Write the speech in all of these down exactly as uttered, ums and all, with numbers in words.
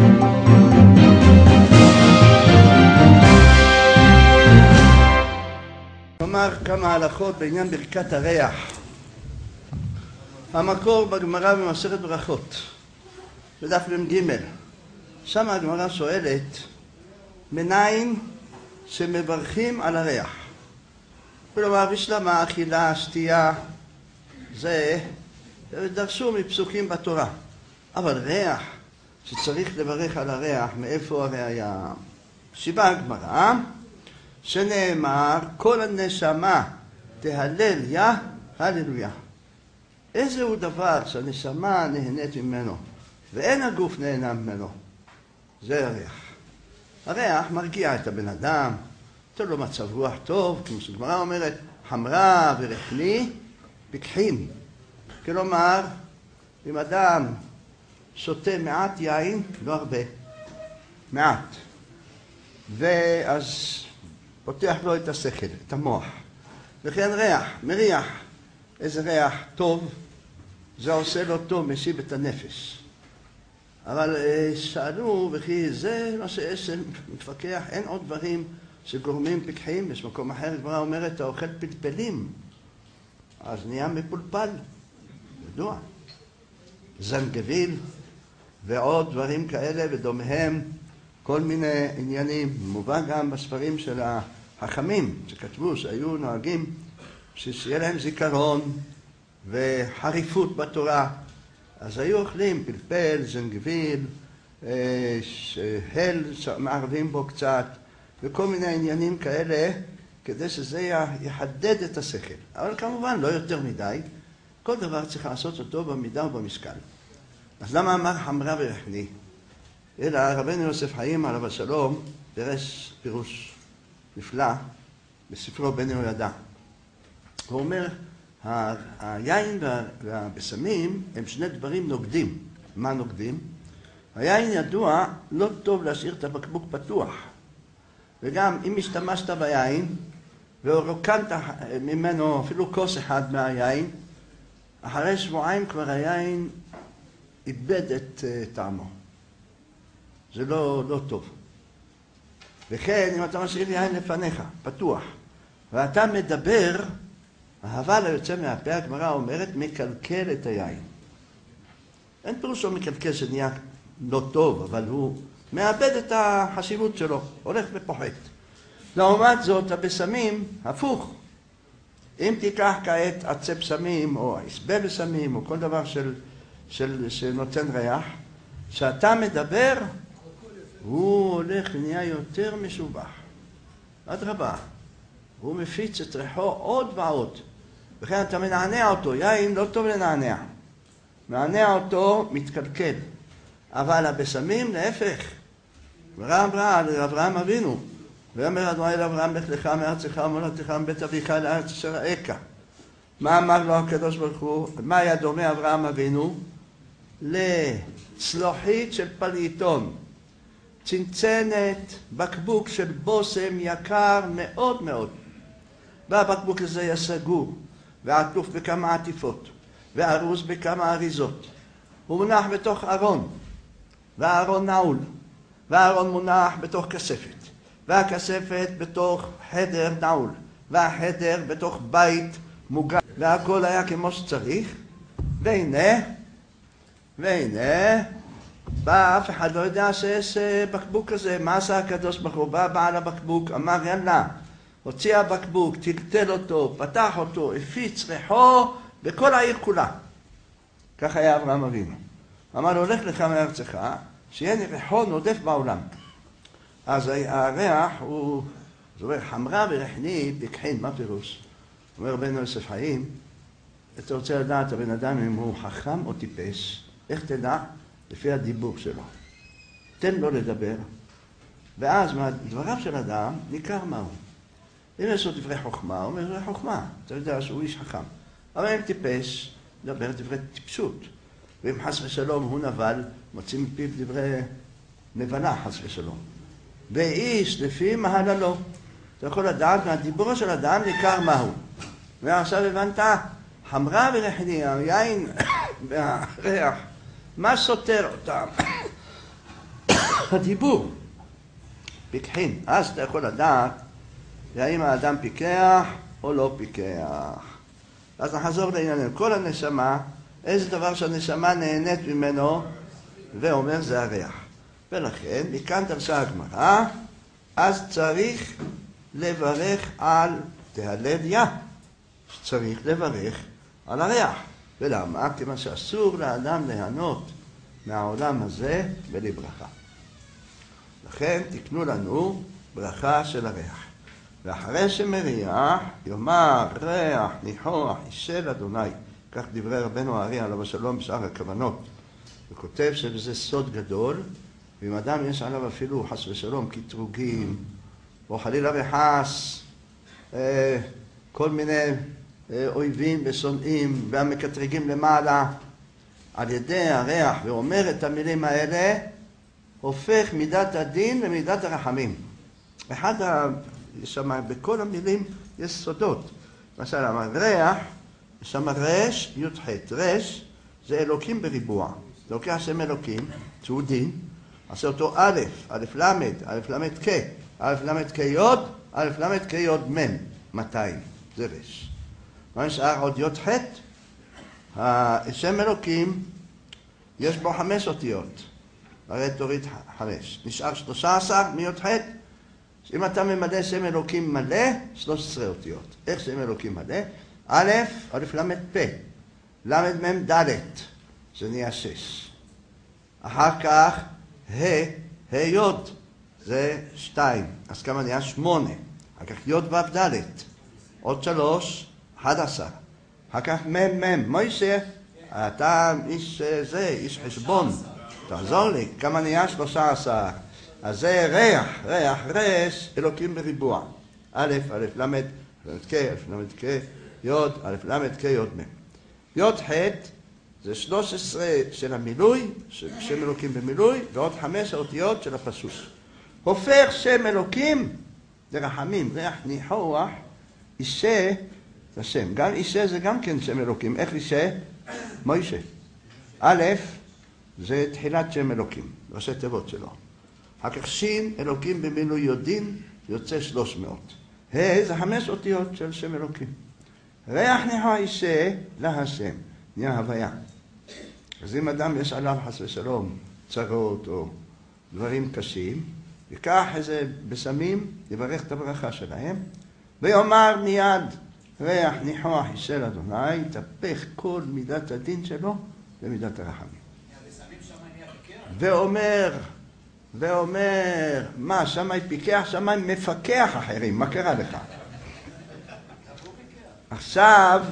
נאמר כמה הלכות בעניין ברכת הריח. המקור בגמרא במסכת ברכות, בדף מ"ג. שם הגמרא שואלת, מניין שמברכים על הריח? כלומר, בשלמה, אכילה, שתייה, זה דרשו מפסוקים בתורה. אבל ריח, שצריך לברך על הריח, מאיפה הראיה? סיבה הגמרא, שנאמר, כל הנשמה תהלל יה, הללויה. איזהו דבר שהנשמה נהנית ממנו, ואין הגוף נהנה ממנו? זה הריח. הריח מרגיע את הבן אדם, נותן לו מצב רוח טוב, כמו שהגמרא אומרת, חמרה ורחני פיקחים. כלומר, אם אדם שותה מעט יין, לא הרבה, מעט, ואז פותח לו את השכל, את המוח. וכן ריח, מריח, איזה ריח טוב, זה עושה לו טוב, משיב את הנפש. אבל שאלו, וכי זה מה שיש מתפקח, אין עוד דברים שגורמים פיקחים. יש מקום אחר, הגמרא אומרת, אתה אוכל פלפלים, אז נהיה מפולפל, ידוע. זנגביל ועוד דברים כאלה ודומיהם, כל מיני עניינים. מובא גם בספרים של החכמים שכתבו שהיו נוהגים שיהיה להם זיכרון וחריפות בתורה, אז היו אוכלים פלפל, זנגביל, הל מערבים בו קצת, וכל מיני עניינים כאלה, כדי שזה יחדד את השכל. אבל כמובן לא יותר מדי, כל דבר צריך לעשות אותו במידה ובמשקל. אז למה אמר חמרה ורחני? אלא רבנו יוסף חיים עליו השלום דרש פירוש נפלא בספרו בן יהוידע. הוא אומר, היין והבשמים הם שני דברים נוגדים. מה נוגדים? היין ידוע, לא טוב להשאיר את הבקבוק פתוח. וגם אם השתמשת ביין ורוקנת ממנו אפילו כוס אחד מהיין, אחרי שבועיים כבר היין איבד את טעמו. זה לא, לא טוב. וכן, אם אתה משאיר יין לפניך, פתוח, ואתה מדבר, ההבל היוצא מהפה, הגמרא אומרת, מקלקל את היין. אין פירושו מקלקל שנהיה לא טוב, אבל הוא מאבד את החשיבות שלו, הולך ופוחת. לעומת זאת, הבשמים, הפוך. אם תיקח כעת עצי בשמים, או עשבי בשמים, או כל דבר של, של, שנותן ריח, שאתה מדבר, הוא הולך ונהיה יותר משובח. אדרבה, הוא מפיץ את ריחו עוד ועוד. וכן אתה מנענע אותו, יין לא טוב לנענע. מנענע אותו מתקלקל. אבל הבשמים להפך. גמרא אמרה על אברהם אבינו. ואומר אדוני לאברהם, לך לך מארצך ומולדתך מבית אביך לארץ אשר אראך. מה אמר לו הקדוש ברוך הוא? מה היה דומה אברהם אבינו? לצלוחית של פליטון. צנצנת, בקבוק של בושם יקר מאוד מאוד. והבקבוק הזה היה סגור, ועטוף בכמה עטיפות, וארוז בכמה אריזות. הוא מונח בתוך ארון, והארון נעול, והארון מונח בתוך כספת, והכספת בתוך חדר נעול, והחדר בתוך בית מוגן, והכל היה כמו שצריך. והנה, והנה, בא, אף אחד לא יודע שיש בקבוק כזה. מה עשה הקדוש ברוך הוא? בא בעל הבקבוק, אמר יאללה, הוציא הבקבוק, טלטל אותו, פתח אותו, הפיץ ריחו בכל העיר כולה. כך היה אברהם אבינו. אמר, הולך לך מארצך, שיהיה ריחו נודף בעולם. אז הריח הוא, זאת אומרת, חמרה ורחני פיקחין. מה פירוש? אומר רבנו יוסף חיים, אתה רוצה לדעת הבן אדם אם הוא חכם או טיפש, איך תדע? לפי הדיבור שלו. תן לו לדבר, ואז מדבריו של אדם ניכר מהו. אם יש לו דברי חוכמה, הוא אומר דברי חוכמה, אתה יודע שהוא איש חכם. אבל אם טיפש, דבר דברי טיפשות. ואם חס ושלום הוא נבל, מוצאים מפיו דברי נבלה, חס ושלום. ואיש לפי מהללו. אתה יכול לדעת מהדיבורו של אדם ניכר מהו. ועכשיו הבנת, חמרה ורחני, היין והריח, מה סותר אותם? הדיבור. פיקחין. אז אתה יכול לדעת האם האדם פיקח או לא פיקח. אז נחזור לעניין. כל הנשמה, איזה דבר שהנשמה נהנית ממנו, ואומר זה הריח. ולכן, מכאן דרשה הגמרא, אז צריך לברך על תהלליה. צריך לברך על הריח. ולמה? כיוון שאסור לאדם ליהנות מהעולם הזה בלי ברכה. לכן תקנו לנו ברכה של הריח. ואחרי שמריח, יאמר ריח ניחוח אישל אדוני. כך דברי רבנו הארי עליו השלום בשאר הכוונות. הוא כותב שזה סוד גדול, ואם אדם יש עליו אפילו חס ושלום קטרוגים, או חלילה וחס, אה, כל מיני אה, אויבים ושונאים והמקטרגים למעלה, על ידי הריח ואומר את המילים האלה, הופך מידת הדין למידת הרחמים. אחד ה... שמה, בכל המילים יש סודות. למשל, אמר ריח, שמה רש, י' ח'. רש זה אלוקים בריבוע. זה לוקח שם אלוקים, שהוא דין, עשה אותו א', א' למד, א' למד כ', א' למד כ' יוד, א' למד כ' יוד מ', מאתיים. זה רש. מה נשאר עוד י' ח'? השם אלוקים, יש בו חמש אותיות. הרי תוריד חמש. נשאר שלושה עשר מי' ח'. אם אתה ממלא שם אלוקים מלא, שלוש עשרה אותיות. איך שם אלוקים מלא? א', א' למד פ', למד מ' ד', זה נהיה שש. אחר כך ה', ה' יוד, זה שתיים. אז כמה נהיה? שמונה. אחר כך יוד ו' ד', עוד שלוש, אחד עשר. אחר כך מ' מ', מוישה, אתה איש זה, איש חשבון. תעזור לי, כמה נהיה? שלושה עשר. אז זה ריח, ריח, רש, אלוקים בריבוע. א', א', למד, למד כ', א', למד כ', יוד, א', למד כ', יוד מ'. יוד ח' זה שלוש עשרה של המילוי, שם אלוקים במילוי, ועוד חמש האותיות של הפסוס. הופך שם אלוקים לרחמים, ריח ניחוח, אישה, זה שם. גם אישה זה גם כן שם אלוקים. איך אישה? מוישה. א', זה תחילת שם אלוקים, ראשי תיבות שלו. אחר כך שין, אלוקים במילוי יודין, יוצא שלוש מאות. ה' זה חמש אותיות של שם אלוקים. ריח ניחוח אישה להשם, נהיה הוויה. אז אם אדם יש עליו חס ושלום, צרות או דברים קשים, ייקח איזה בשמים, יברך את הברכה שלהם, ויאמר מיד, ריח ניחוח אישה לאדוני, יתהפך כל מידת הדין שלו למידת הרחמים. ואומר, ואומר, מה, שמאי פיקח, שמאי מפקח אחרים, מה קרה לך? עכשיו,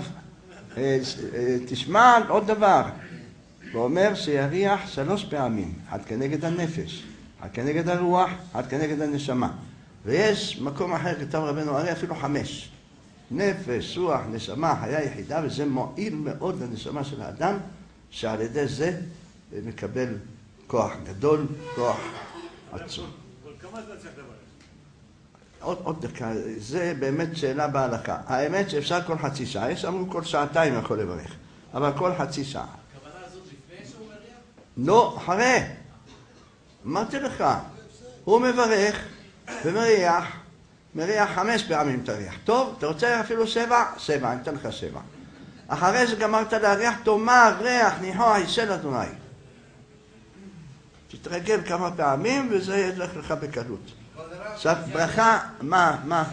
תשמע עוד דבר, ואומר שיריח שלוש פעמים, אחד כנגד הנפש, אחד כנגד הרוח, אחד כנגד הנשמה. ויש מקום אחר, כתב רבנו הרי אפילו חמש. נפש, רוח, נשמה, חיה יחידה, וזה מועיל מאוד לנשמה של האדם, שעל ידי זה מקבל כוח גדול, כוח עצום. כמה זמן צריך לברך? עוד, עוד דקה, זה באמת שאלה בהלכה. האמת שאפשר כל חצי שעה, יש אמרו כל שעתיים יכול לברך, אבל כל חצי שעה. הכוונה הזאת לפני שהוא מריח? לא, אחרי. אמרתי לך, הוא מברך ומריח, מריח חמש פעמים תריח. טוב, אתה רוצה אפילו שבע? שבע, אני אתן לך שבע. אחרי שגמרת להריח, תאמר ריח ניחוח אישה לאדוני. תתרגל כמה פעמים וזה ילך לך בקלות. עכשיו, ברכה, מה, מה?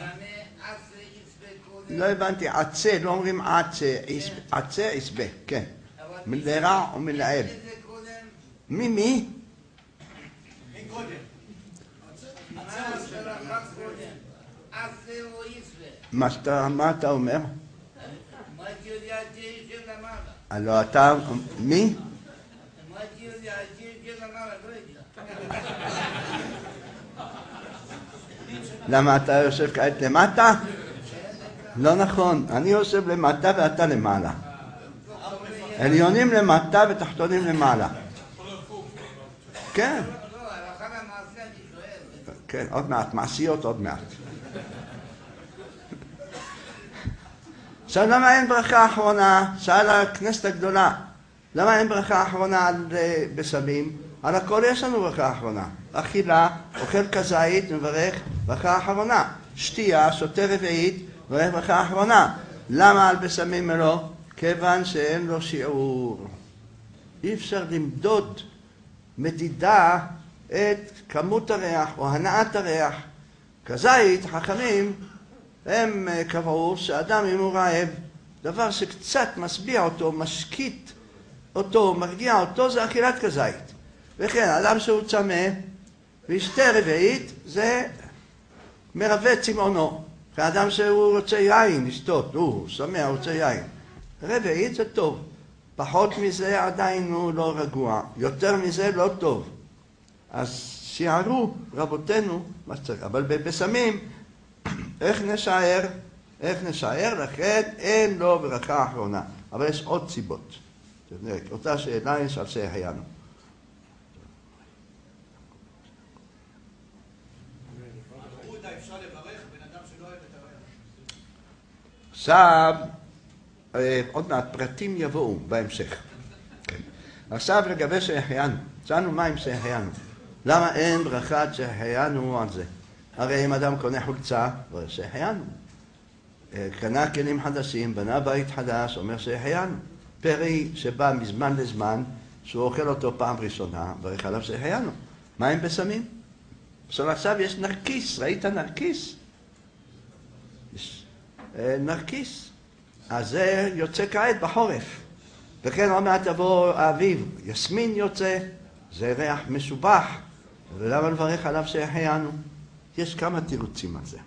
לא הבנתי, עצה, לא אומרים עצה, עצה, עשבה, כן. מלרע או מלעיל. מי, מי? מי קודם? מה אתה אומר? הלא אתה, מי? למה אתה יושב כעת למטה? לא נכון, אני יושב למטה ואתה למעלה. עליונים למטה ותחתונים למעלה. כן. כן, עוד מעט, מעשיות עוד מעט. עכשיו למה אין ברכה אחרונה? שאל הכנסת הגדולה. למה אין ברכה אחרונה על בשמים? על הכל יש לנו ברכה אחרונה. אכילה, אוכל כזית, מברך ברכה אחרונה. שתייה, שותה רביעית, מברך ברכה אחרונה. למה על בשמים לא? כיוון שאין לו שיעור. אי אפשר למדוד מדידה את כמות הריח או הנעת הריח. כזית, חכמים, הם קבעו שאדם אם הוא רעב, דבר שקצת משביע אותו, משקיט אותו, מרגיע אותו, זה אכילת כזית. וכן, אדם שהוא צמא וישתה רביעית, זה מרווה צמאונו. האדם שהוא רוצה יין, לשתות, הוא שמח, הוא רוצה יין. רביעית זה טוב. פחות מזה עדיין הוא לא רגוע. יותר מזה לא טוב. אז שיערו רבותינו מה שצריך. אבל בבשמים, איך נשאר? איך נשאר? לכן אין לו ברכה אחרונה. אבל יש עוד סיבות. אותה שאלה יש על שהחיינו. עכשיו, עוד מעט פרטים יבואו בהמשך. עכשיו לגבי שהחיינו. שאלנו מה עם שהחיינו? למה אין ברכת שהחיינו על זה? הרי אם אדם קונה חולצה, אומר שהחיינו. קנה כלים חדשים, בנה בית חדש, אומר שהחיינו. פרי שבא מזמן לזמן, שהוא אוכל אותו פעם ראשונה, ברך עליו שהחיינו. מה עם בשמים? עכשיו עכשיו יש נרקיס, ראית נרקיס? יש נרקיס. אז זה יוצא כעת בחורף. וכן עוד מעט תבוא האביב, יסמין יוצא, זה ריח משובח. ולמה לברך עליו שהחיינו? יש כמה תירוצים על זה.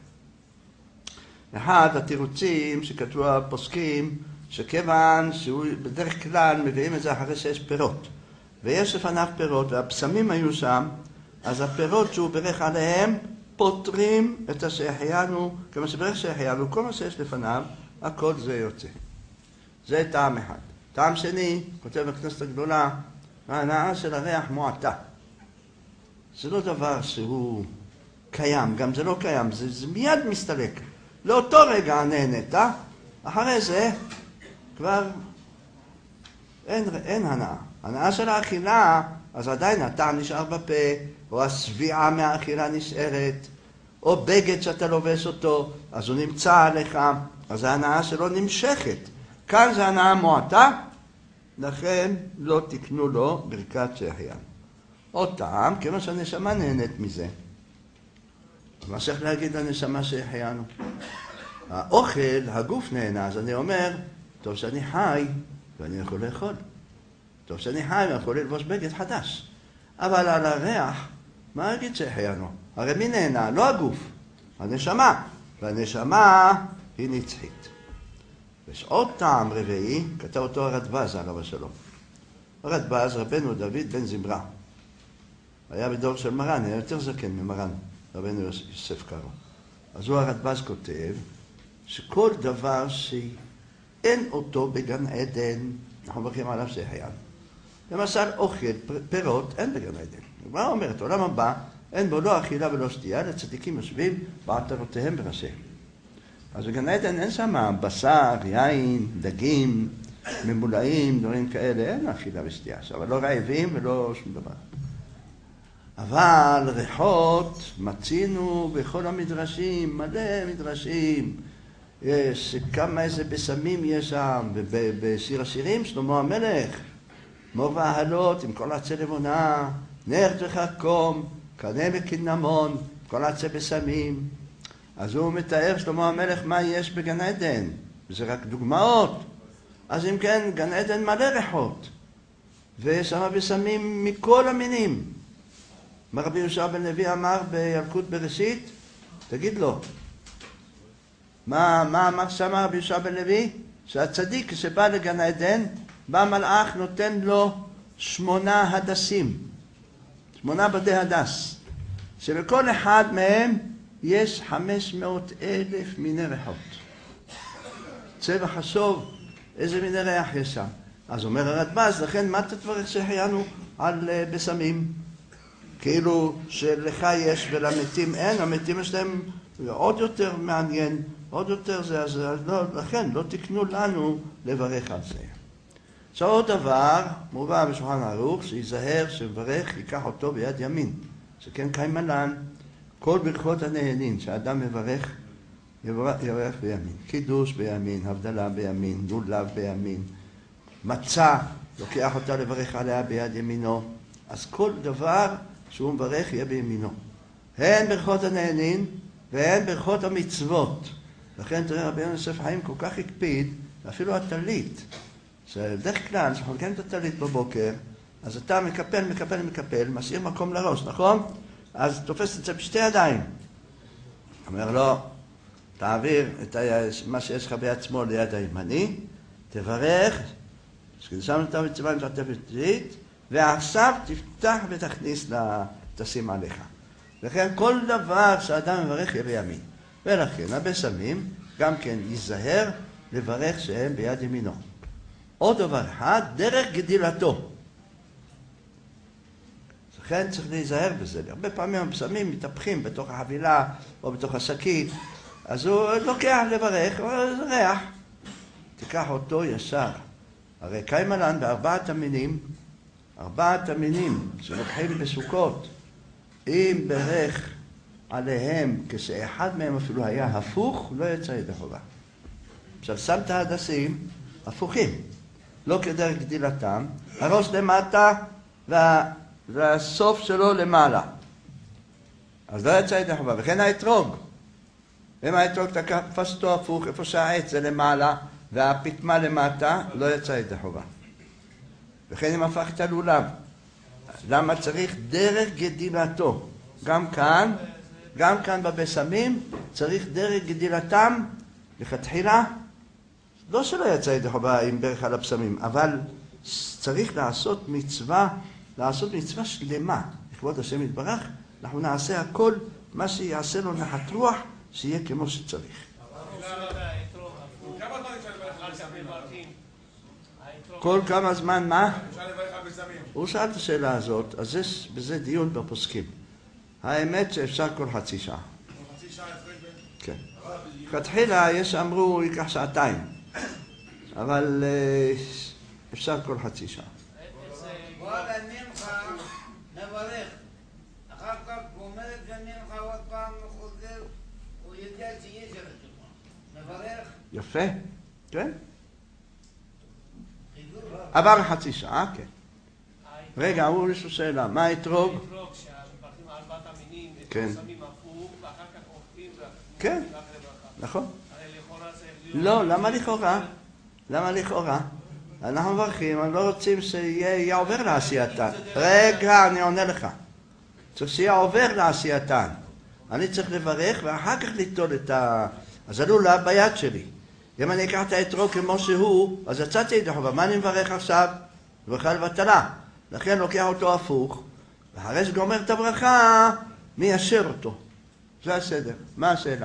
אחד התירוצים שכתבו הפוסקים, שכיוון שהוא בדרך כלל מביאים את זה אחרי שיש פירות. ויש לפניו פירות, והבשמים היו שם, אז הפירות שהוא ברך עליהם פותרים את השהחיינו, כמו שברך שהחיינו, כל מה שיש לפניו, הכל זה יוצא. זה טעם אחד. טעם שני, כותב בכנסת הגדולה, ההנאה של הריח מועטה. זה לא דבר שהוא קיים, גם זה לא קיים, זה, זה מיד מסתלק. לאותו רגע נהנית, אחרי זה כבר אין, אין הנאה. הנאה של האכילה, אז עדיין הטעם נשאר בפה, או השביעה מהאכילה נשארת, או בגד שאתה לובש אותו, אז הוא נמצא עליך, אז ההנאה שלו נמשכת. כאן זה הנאה מועטה, לכן לא תקנו לו ברכת שהחיינו. עוד טעם, כמו שהנשמה נהנית מזה. מה צריך להגיד לנשמה שהחיינו? האוכל, הגוף נהנה, אז אני אומר, טוב שאני חי ואני יכול לאכול. טוב שאני חי ואני יכול ללבוש בגד חדש. אבל על הריח, מה אגיד שהחיינו? הרי מי נהנה? לא הגוף, הנשמה. והנשמה היא נצחית. יש עוד טעם רביעי, כתב אותו הרדב"ז עליו השלום. הרדב"ז, רבנו דוד בן זמרה. היה בדור של מרן, היה יותר זקן ממרן, רבנו יוסף קארו. אז הוא הרדב"ז כותב, שכל דבר שאין אותו בגן עדן, אנחנו מברכים עליו שהחיינו. למשל אוכל, פירות, אין בגן עדן. מה אומרת? עולם הבא, אין בו לא אכילה ולא שתייה, לצדיקים יושבים בעטרותיהם בראשיהם. אז בגן עדן אין שם בשר, יין, דגים, ממולאים, דברים כאלה, אין אכילה ושתייה. אבל לא רעבים ולא שום דבר. אבל ריחות מצינו בכל המדרשים, מלא מדרשים. יש כמה איזה בשמים יש שם, ובשיר השירים שלמה המלך, מור וההלות עם כל עצי לבונה, נר וחכום, קנה וקינמון, כל עצי בשמים. אז הוא מתאר שלמה המלך מה יש בגן עדן, וזה רק דוגמאות. אז אם כן, גן עדן מלא ריחות, ויש שם בשמים מכל המינים. מה רבי יהושע בן לוי אמר בילקוט בראשית? תגיד לו. מה, מה אמר שם רבי יהושע בן לוי? שהצדיק שבא לגן עדן, בא מלאך נותן לו שמונה הדסים. שמונה בדי הדס. שבכל אחד מהם יש חמש מאות אלף מיני ריחות. צבע חשוב, איזה מיני ריח יש שם. אז אומר הרדב"ז, לכן מה תתברך שהחיינו על בשמים? כאילו שלך יש ולמתים אין, המתים יש להם עוד יותר מעניין, עוד יותר זה, אז לא, לכן לא תקנו לנו לברך על זה. עכשיו עוד דבר, מובא בשולחן ערוך, שיזהר שמברך ייקח אותו ביד ימין. שכן קיימלן, כל ברכות הנהנין שהאדם מברך, יברך בימין. קידוש בימין, הבדלה בימין, לולב בימין, מצה, לוקח אותה לברך עליה ביד ימינו. אז כל דבר שהוא מברך יהיה בימינו. הן ברכות הנהנין והן ברכות המצוות. לכן תראה רבי יוסף חיים כל כך הקפיד, אפילו הטלית. שבדרך כלל, כשאנחנו נקיים את הטלית בבוקר, אז אתה מקפל, מקפל, מקפל, משאיר מקום לראש, נכון? אז תופס את זה בשתי ידיים. אומר לו, תעביר את מה שיש לך ביד שמאל ליד הימני, תברך, שקידשנו את המצווה משתפת טלית, ועכשיו תפתח ותכניס, תשים עליך. לכן כל דבר שהאדם מברך יהיה בימין. ולכן הבשמים גם כן ייזהר לברך שהם ביד ימינו. עוד דבר אחד, דרך גדילתו. לכן צריך להיזהר בזה. הרבה פעמים הבשמים מתהפכים בתוך החבילה או בתוך השקית, אז הוא לוקח לברך, אבל זה ריח. תיקח אותו ישר. הרי קיימלן בארבעת המינים, ארבעת המינים שלוקחים בסוכות, אם ברך עליהם כשאחד מהם אפילו היה הפוך, לא יצא ידי חובה. עכשיו שמת הדסים הפוכים, לא כדרך גדילתם, הראש למטה וה... והסוף שלו למעלה. אז לא יצא ידי חובה, וכן האתרוג. אם האתרוג תפס אותו הפוך, איפה שהעץ זה למעלה והפתמה למטה, לא יצא ידי חובה. וכן אם הפך את הלולב. למה צריך דרך גדילתו? גם כאן, גם כאן בבשמים, צריך דרך גדילתם לכתחילה. לא שלא יצא ידי חובה עם ברך על הבשמים, אבל צריך לעשות מצווה, לעשות מצווה שלמה. לכבוד השם יתברך, אנחנו נעשה הכל, מה שיעשה לו נחת רוח, שיהיה כמו שצריך. כל כמה זמן מה? הוא שאל את השאלה הזאת, אז יש בזה דיון בפוסקים. האמת שאפשר כל חצי שעה. חצי שעה הפרש בין? כן. כתחילה יש אמרו ייקח שעתיים, אבל אפשר כל חצי שעה. בוא לנמחה נברך, אחר כך גומר את הנמחה עוד פעם חוזר, הוא יודע שיש רצומה. נברך. יפה, כן? עבר חצי שעה, כן. רגע, הוא יש לו שאלה, מה האתרוג? האתרוג שמברכים על ארבעת המינים, כן. שמים הפוך, ואחר כך אוכלים, כן, נכון. הרי לכאורה צריך להיות... לא, למה לכאורה? למה לכאורה? אנחנו מברכים, אנחנו לא רוצים שיהיה עובר לעשייתן. רגע, אני עונה לך. צריך שיהיה עובר לעשייתן. אני צריך לברך ואחר כך ליטול את ה... אז הלולב ביד שלי. אם אני אקח את האתרוג כמו שהוא, אז יצאתי ידי חובה. מה אני מברך עכשיו? ברכה לבטלה. לכן לוקח אותו הפוך, ואחרי שגומר את הברכה, מיישר אותו. זה הסדר. מה השאלה?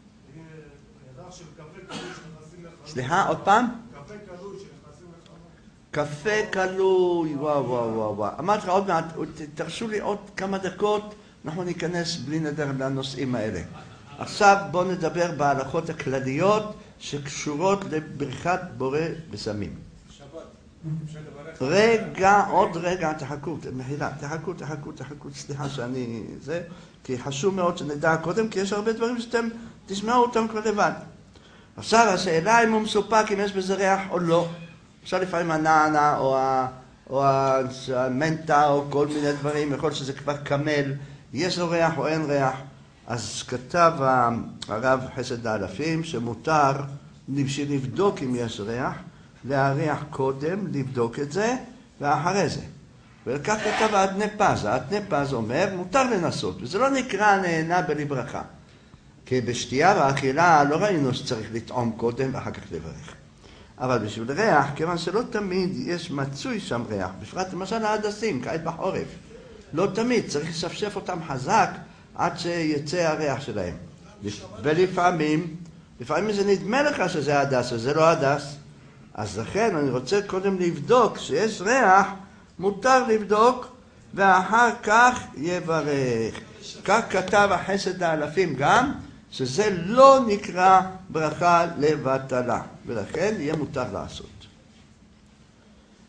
סליחה, עוד פעם? קפה קלוי שנכנסים לך. קפה קלוי, וואו וואו וואו וואו. אמרתי לך עוד מעט, תרשו לי עוד כמה דקות, אנחנו ניכנס בלי נדר לנושאים האלה. עכשיו בואו נדבר בהלכות הכלליות שקשורות לברכת בורא בשמים. שבת. אפשר לברך. רגע, עוד רגע, תחכו, מחילה, תחכו, תחכו, תחכו, סליחה שאני... זה, כי חשוב מאוד שנדע קודם, כי יש הרבה דברים שאתם תשמעו אותם כבר לבד. עכשיו השאלה אם הוא מסופק, אם יש בזה ריח או לא. עכשיו לפעמים הנענה או, ה, או המנטה או כל מיני דברים, יכול שזה כבר קמל, יש לו ריח או אין ריח. אז כתב הרב חסד האלפים שמותר בשביל לבדוק אם יש ריח, להריח קודם, לבדוק את זה, ואחרי זה. וכך כתב האדני פז. האדני פז אומר, מותר לנסות, וזה לא נקרא נהנה בלי ברכה. כי בשתייה ואכילה לא ראינו שצריך לטעום קודם ואחר כך לברך. אבל בשביל ריח, כיוון שלא תמיד יש מצוי שם ריח, בפרט למשל ההדסים, כעת בחורף. לא תמיד, צריך לשפשף אותם חזק עד שיצא הריח שלהם. ולפעמים, לפעמים זה נדמה לך שזה הדס, וזה לא הדס. אז לכן אני רוצה קודם לבדוק שיש ריח, מותר לבדוק, ואחר כך יברך. כך כתב החסד האלפים גם, שזה לא נקרא ברכה לבטלה, ולכן יהיה מותר לעשות.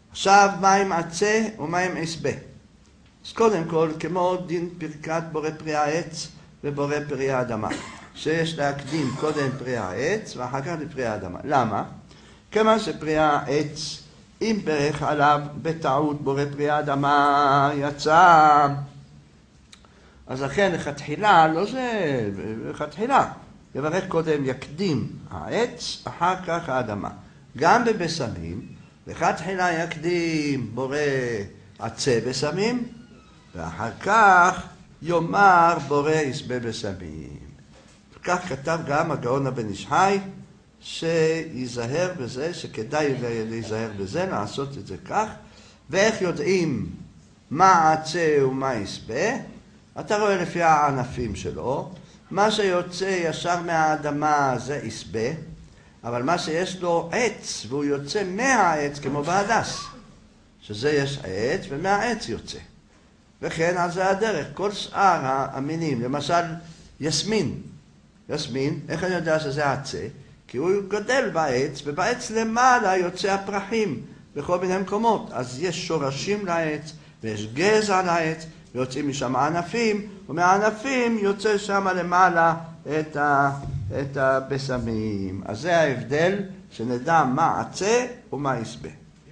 עכשיו, מה עם עצה ומה עם עשבה? אז קודם כל, כמו דין פרקת בורא פרי העץ ובורא פרי האדמה, שיש להקדים קודם פרי העץ ואחר כך לפרי האדמה. למה? כמה שפרי העץ, אם ברך עליו בטעות בורא פרי האדמה יצא, אז לכן לכתחילה, לא זה, לכתחילה, יברך קודם, יקדים העץ, אחר כך האדמה. גם בבשמים, לכתחילה יקדים בורא עצה בשמים, ואחר כך יאמר בורא עשבה בשמים. וכך כתב גם הגאון הבן איש חי, שיזהר בזה, שכדאי להיזהר בזה, לעשות את זה כך. ואיך יודעים מה עצה ומה עשבה? אתה רואה לפי הענפים שלו, מה שיוצא ישר מהאדמה זה עשבה, אבל מה שיש לו עץ, והוא יוצא מהעץ כמו בהדס, שזה יש עץ ומהעץ יוצא. וכן על זה הדרך, כל שאר המינים, למשל יסמין, יסמין, איך אני יודע שזה עצה? כי הוא גדל בעץ, ובעץ למעלה יוצא הפרחים בכל מיני מקומות. אז יש שורשים לעץ, ויש גזע לעץ, ויוצאים משם ענפים, ומהענפים יוצא שם למעלה את, ה, את הבשמים. אז זה ההבדל, שנדע מה עצה ומה עשבה.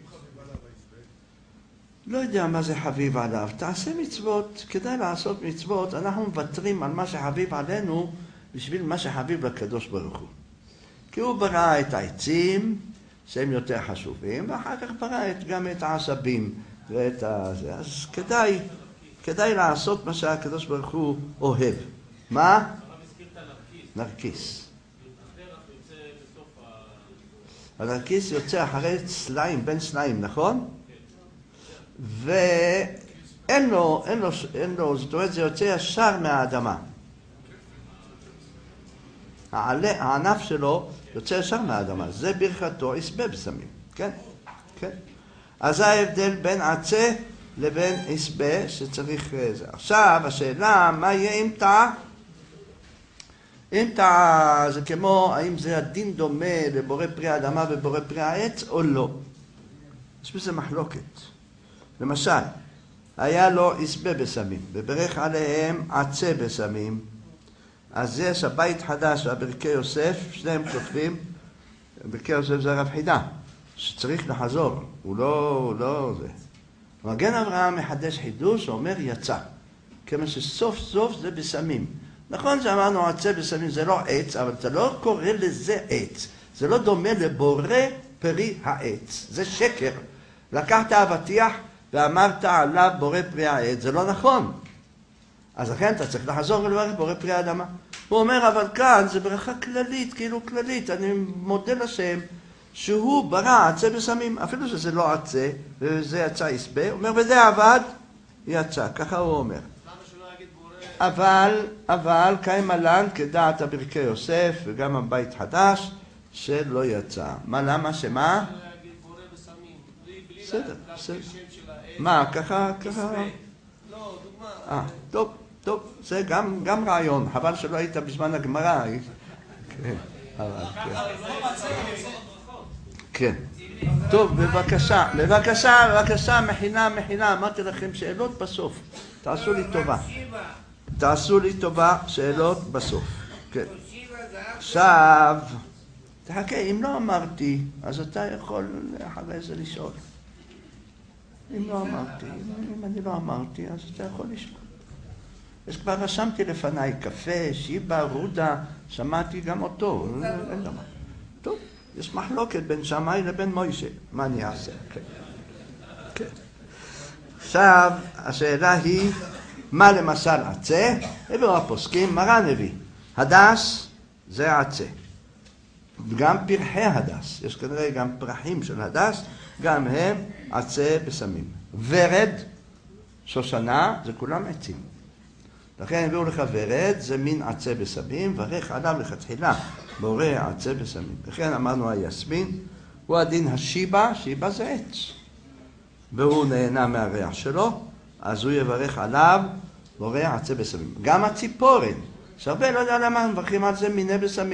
לא יודע מה זה חביב עליו. תעשה מצוות, כדאי לעשות מצוות, אנחנו מוותרים על מה שחביב עלינו, בשביל מה שחביב לקדוש ברוך הוא. כי הוא ברא את העצים, שהם יותר חשובים, ואחר כך ברא את, גם את העשבים ואת הזה. אז כדאי, כדאי לעשות מה שהקדוש ברוך הוא אוהב. מה? נרקיס. הנרקיס יוצא אחרי צלעים, בין צלעים, נכון? ואין לו, אין לו, אין לו, זאת אומרת, זה יוצא ישר מהאדמה. העלה, הענף שלו יוצא ישר מהאדמה. זה ברכתו עשבה בשמים. כן? כן. אז זה ההבדל בין עצה לבין עשבה שצריך זה. עכשיו, השאלה, מה יהיה עם תא? אם תא זה כמו, האם זה הדין דומה לבורא פרי האדמה ובורא פרי העץ או לא? יש בזה מחלוקת. למשל, היה לו עשבה בשמים, וברך עליהם עצה בשמים. אז יש הבית חדש והברכי יוסף, שניהם כותבים, ברכי יוסף זה הרב חידה, שצריך לחזור, הוא לא, הוא לא זה. מגן אברהם מחדש חידוש, אומר יצא, כמה שסוף סוף זה בשמים. נכון שאמרנו עצה בשמים זה לא עץ, אבל אתה לא קורא לזה עץ, זה לא דומה לבורא פרי העץ, זה שקר. לקחת אבטיח ואמרת עליו בורא פרי העץ, זה לא נכון. אז לכן אתה צריך לחזור ולברך בורא פרי האדמה. הוא אומר, אבל כאן זה ברכה כללית, כאילו כללית. אני מודה לשם שהוא ברא עצה בשמים, אפילו שזה לא עצה, וזה יצא עשבה. הוא אומר, וזה עבד, יצא. ככה הוא אומר. אבל, אבל, קיים עלן כדעת הברכי יוסף, וגם הבית חדש, שלא יצא. מה, למה, שמה? בסדר, בסדר. מה, ככה, ככה? לא, דוגמה. אה, טוב. טוב, זה גם, גם רעיון, חבל שלא היית בזמן הגמרא. כן, אבל, כן. כן. טוב, בבקשה, בבקשה, בבקשה, מכינה, מכינה, אמרתי לכם שאלות בסוף. תעשו לי טובה. תעשו לי טובה, שאלות בסוף. כן. עכשיו, תחכה, אם לא אמרתי, אז אתה יכול אחרי זה לשאול. אם לא אמרתי, אם אני לא אמרתי, אז אתה יכול לשאול. אז כבר רשמתי לפניי קפה, שיבה, רודה, שמעתי גם אותו. אין דבר. טוב, יש מחלוקת בין שמאי לבין מוישה. מה אני אעשה? כן. כן. עכשיו, השאלה היא, מה למשל עצה? הביאו הפוסקים, מרן הביא. הדס זה עצה. גם פרחי הדס, יש כנראה גם פרחים של הדס, גם הם עצה בשמים. ורד, שושנה, זה כולם עצים. לכן הביאו לך ורד, זה מין עצה בשמים, ורך עליו לכתחילה, בורא עצה בשמים. לכן אמרנו היסמין, הוא הדין השיבה, שיבה זה עץ. והוא נהנה מהריח שלו, אז הוא יברך עליו, בורא עצה בשמים. גם הציפורן, שהרבה לא יודע למה מברכים על זה מיני בשמים,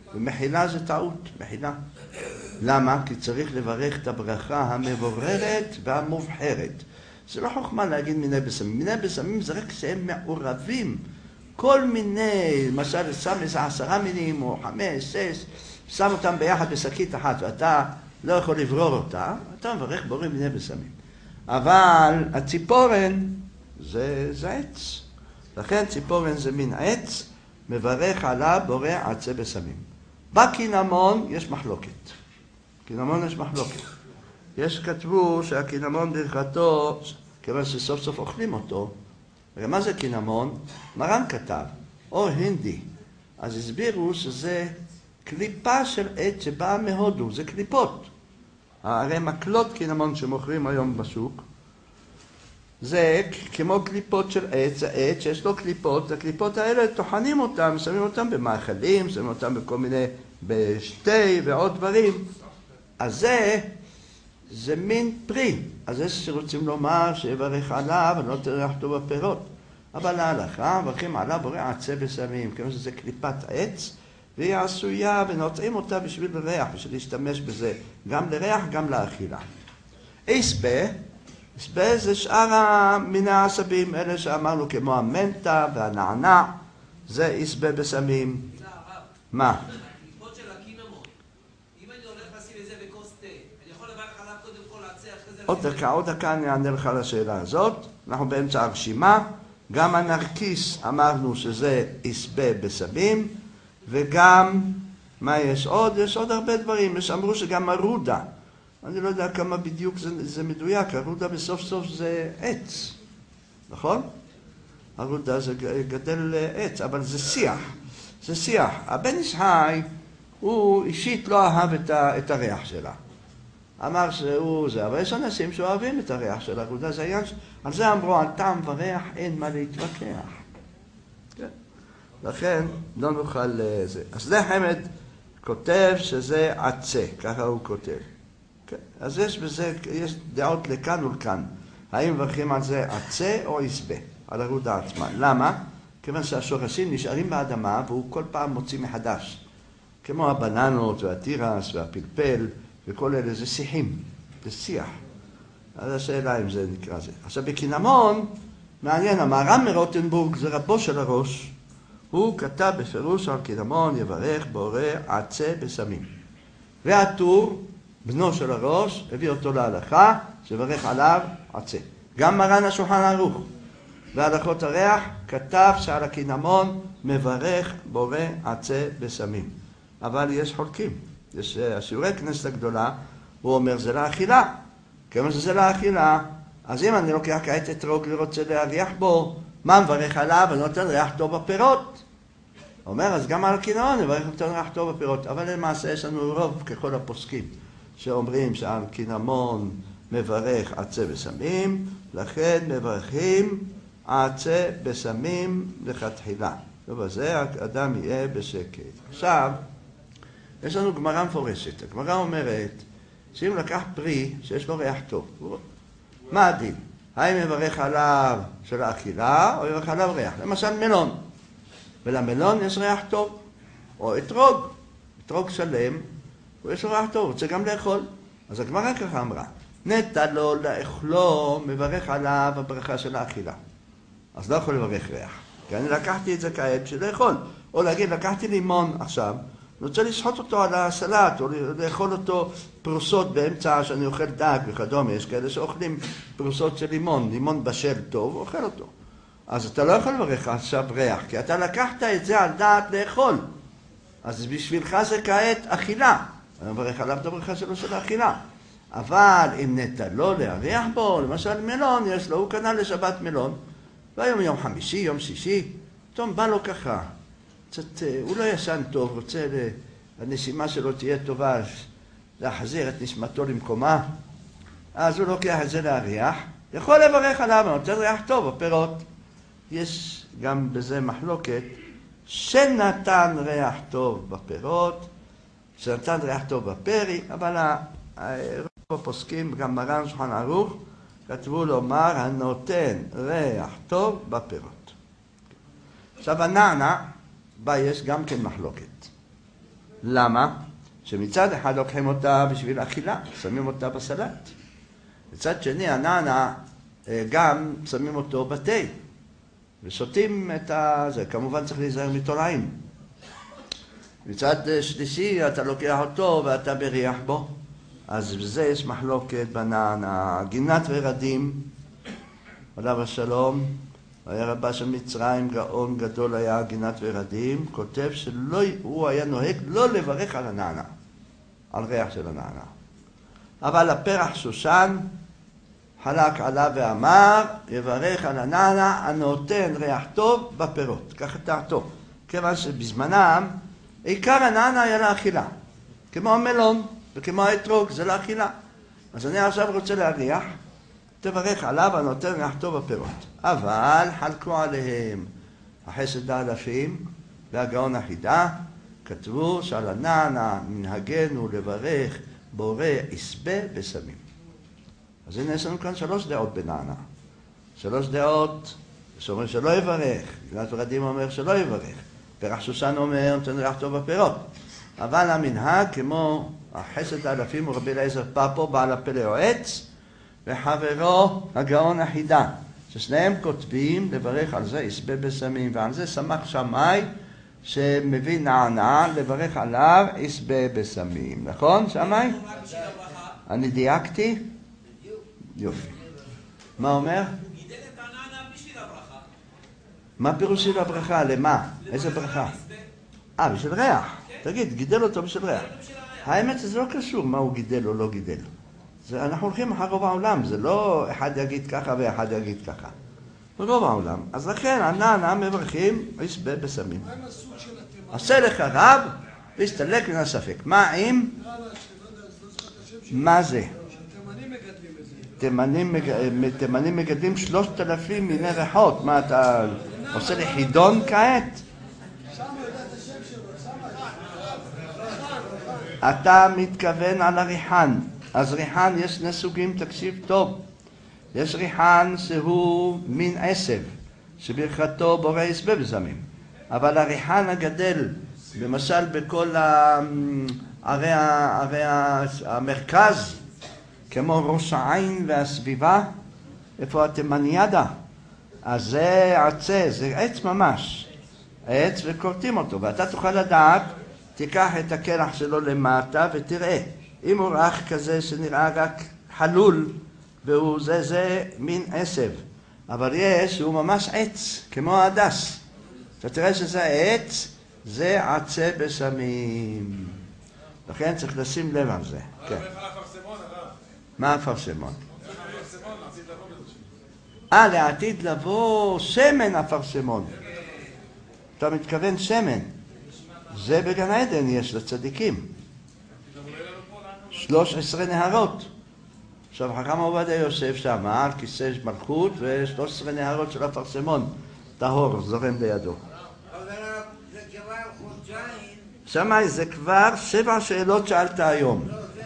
ומחילה זה טעות, מחילה. למה? כי צריך לברך את הברכה המבוררת והמובחרת. זה לא חוכמה להגיד מיני בשמים. מיני בשמים זה רק כשהם מעורבים. כל מיני, למשל, שם איזה עשרה מינים או חמש, שש, שם אותם ביחד בשקית אחת, ואתה לא יכול לברור אותה, אתה מברך בורא מיני בשמים. אבל הציפורן זה, זה עץ. לכן ציפורן זה מין עץ, מברך עליו בורא עצי בשמים. בקינמון יש מחלוקת. קינמון יש מחלוקת. יש כתבו שהקינמון ברכתו, כיוון שסוף סוף אוכלים אותו, ומה זה קינמון? מרן כתב, או הינדי. אז הסבירו שזה קליפה של עץ שבאה מהודו, זה קליפות. הרי מקלות קינמון שמוכרים היום בשוק, זה כמו קליפות של עץ, זה עץ שיש לו קליפות, הקליפות האלה טוחנים אותם, שמים אותם במאכלים, שמים אותם בכל מיני, בשתי ועוד דברים. אז זה, זה מין פרי. אז זה שרוצים לומר שיברך עליו, ולא תריח אותו בפירות. אבל להלכה, מברכים עליו בורא עצי בשמים, כמו שזה קליפת עץ, והיא עשויה ונוטעים אותה בשביל לריח, בשביל להשתמש בזה, גם לריח, גם לאכילה. איספה, איספה זה שאר מיני העשבים, אלה שאמרנו כמו המנטה והנענע, זה איספה בשמים. מה? הקליפות של הקינמון, אם אני הולך לשים את זה בכוס תה, אני יכול לברך עליו קודם כל לעצי אחרי זה... עוד דקה, עוד דקה אני אענה לך לשאלה הזאת. אנחנו באמצע הרשימה. גם הנרקיס אמרנו שזה איספה בשמים, וגם, מה יש עוד? יש עוד הרבה דברים. יש אמרו שגם הרודה. אני לא יודע כמה בדיוק זה, זה מדויק. הרודה בסוף סוף זה עץ. נכון? הרודה זה גדל עץ, אבל זה שיח. זה שיח. הבן איש חי, הוא אישית לא אהב את, ה, את הריח שלה. אמר שהוא זה, אבל יש אנשים שאוהבים את הריח של הרודה. זה היה, על זה אמרו, על טעם וריח אין מה להתווכח. כן? לכן לא נוכל לזה. אז לחמד כותב שזה עצה, ככה הוא כותב. כן? אז יש בזה, יש דעות לכאן ולכאן. האם מברכים על זה עצה או איספה, על הרודה עצמה. למה? כיוון שהשורשים נשארים באדמה והוא כל פעם מוציא מחדש. כמו הבננות והתירס והפלפל וכל אלה, זה שיחים, זה שיח. אז השאלה אם זה נקרא זה. עכשיו בקינמון, מעניין, המהר"ם מרוטנבורג, זה רבו של הראש, הוא כתב בפירוש על קינמון יברך בורא עצי בשמים. והטור, בנו של הראש, הביא אותו להלכה, שברך עליו עצי. גם מרן השולחן ערוך, בהלכות הריח, כתב שעל הקינמון מברך בורא עצי בשמים. אבל יש חולקים. יש השיעורי כנסת הגדולה, הוא אומר זה לאכילה. כמה שזה לאכילה, אז אם אני לוקח כעת אתרוג ורוצה להריח בו, מה מברך עליו? אני נותן ריח טוב בפירות. הוא אומר, אז גם על הקינמון נברך נותן ריח טוב בפירות. אבל למעשה יש לנו רוב ככל הפוסקים, שאומרים שעל קינמון מברך עצי בשמים, לכן מברכים עצי בשמים לכתחילה. ובזה האדם יהיה בשקט. עכשיו, יש לנו גמרא מפורשת. הגמרא אומרת שאם לקח פרי שיש לו ריח טוב, מה הדין? האם יברך עליו של האכילה או יברך עליו ריח? למשל מלון. ולמלון יש ריח טוב. או אתרוג. אתרוג שלם, ויש לו ריח טוב, הוא רוצה גם לאכול. אז הגמרא ככה אמרה, נטע לו לאכלו, מברך עליו הברכה של האכילה. אז לא יכול לברך ריח. כי אני לקחתי את זה כעת בשביל לאכול. או להגיד, לקחתי לימון עכשיו, אני רוצה לשחוט אותו על הסלט, או לאכול אותו פרוסות באמצע שאני אוכל דג וכדומה. יש כאלה שאוכלים פרוסות של לימון, לימון בשל טוב, אוכל אותו. אז אתה לא יכול לברך עכשיו ריח, כי אתה לקחת את זה על דעת לאכול. אז בשבילך זה כעת אכילה. אני מברך עליו את הברכה שלו של האכילה. אבל אם נטע לא להריח בו, למשל מלון, יש לו, הוא קנה לשבת מלון, והיום יום חמישי, יום שישי, פתאום בא לו ככה. קצת, הוא לא ישן טוב, רוצה הנשימה שלו תהיה טובה, להחזיר את נשמתו למקומה, אז הוא לוקח את זה להריח, יכול לברך עליו, אבל נותן ריח טוב, הפירות. יש גם בזה מחלוקת, שנתן ריח טוב בפירות, שנתן ריח טוב בפרי, אבל רוב הפוסקים, גם מרן שולחן ערוך, כתבו לומר, הנותן ריח טוב בפירות. עכשיו הנענע, בה יש גם כן מחלוקת. למה? שמצד אחד לוקחים אותה בשביל אכילה, שמים אותה בסלט. מצד שני, הנענה גם שמים אותו בתה, ושותים את זה. כמובן צריך להיזהר מתולעים. מצד שלישי, אתה לוקח אותו ואתה בריח בו. אז בזה יש מחלוקת בנענה. גינת ורדים, עליו השלום, היה רבה של מצרים, גאון גדול היה גינת ורדים, כותב שהוא היה נוהג לא לברך על הנענה, על ריח של הנענה. אבל הפרח שושן חלק עליו ואמר, יברך על הנענה הנותן ריח טוב בפירות. כך דעתו. כיוון שבזמנם, עיקר הנענה היה לאכילה. כמו המלון וכמו האתרוג, זה לאכילה. אז אני עכשיו רוצה להריח, תברך עליו הנותן ריח טוב בפירות. אבל חלקו עליהם החסד האלפים והגאון החידה, כתבו שעל הנענה מנהגנו לברך בורא יסבה בסמים. אז הנה יש לנו כאן שלוש דעות בנענה. שלוש דעות שאומר שלא יברך, גינת ורדים אומר שלא יברך, פרח שושן אומר נותן ריח טוב בפירות. אבל המנהג כמו החסד האלפים הוא רבי אליעזר פאפו בעל הפלא יועץ וחברו הגאון החידה, ששניהם כותבים לברך על זה יסבה בסמים, ועל זה שמח שמאי שמביא נענה לברך עליו יסבה בסמים. נכון שמאי? אני דייקתי? יופי. מה אומר? הוא גידל את הנענה בשביל הברכה. מה פירוש של הברכה? למה? איזה ברכה? אה, בשביל ריח. תגיד, גידל אותו בשביל ריח. האמת זה לא קשור מה הוא גידל או לא גידל. זה, אנחנו הולכים אחר רוב העולם, זה לא אחד יגיד ככה ואחד יגיד ככה. ברוב העולם. אז לכן הנענה מברכים יסבה בסמים. עשה לך רב והסתלק מן הספק. מה אם? מה זה? תימנים מגדלים שלושת אלפים מיני ריחות. מה אתה עושה לי חידון כעת? אתה מתכוון על הריחן. אז ריחן יש שני סוגים, תקשיב טוב. יש ריחן שהוא מין עשב, שברכתו בורא יסבה בסמים. אבל הריחן הגדל, למשל בכל ערי המרכז, כמו ראש העין והסביבה, איפה התימניאדה, אז זה עצה, זה עץ ממש. עץ וקורטים אותו, ואתה תוכל לדעת, תיקח את הקרח שלו למטה ותראה. אם הוא רך כזה שנראה רק חלול, והוא זה, זה מין עשב. אבל יש, הוא ממש עץ, כמו הדס. אתה תראה שזה עץ, זה עצה בסמים. לכן צריך לשים לב על זה. כן. מה הפרסמון? אה, לעתיד לבוא שמן הפרסמון. אתה מתכוון שמן. זה בגן עדן יש לצדיקים. שלוש עשרה נהרות. עכשיו חכם עובדיה יוסף שם על כיסא מלכות ושלוש עשרה נהרות של הפרסמון. טהור, זורם לידו. זה כבר חודשיים. שמאי, זה כבר שבע שאלות שאלת היום.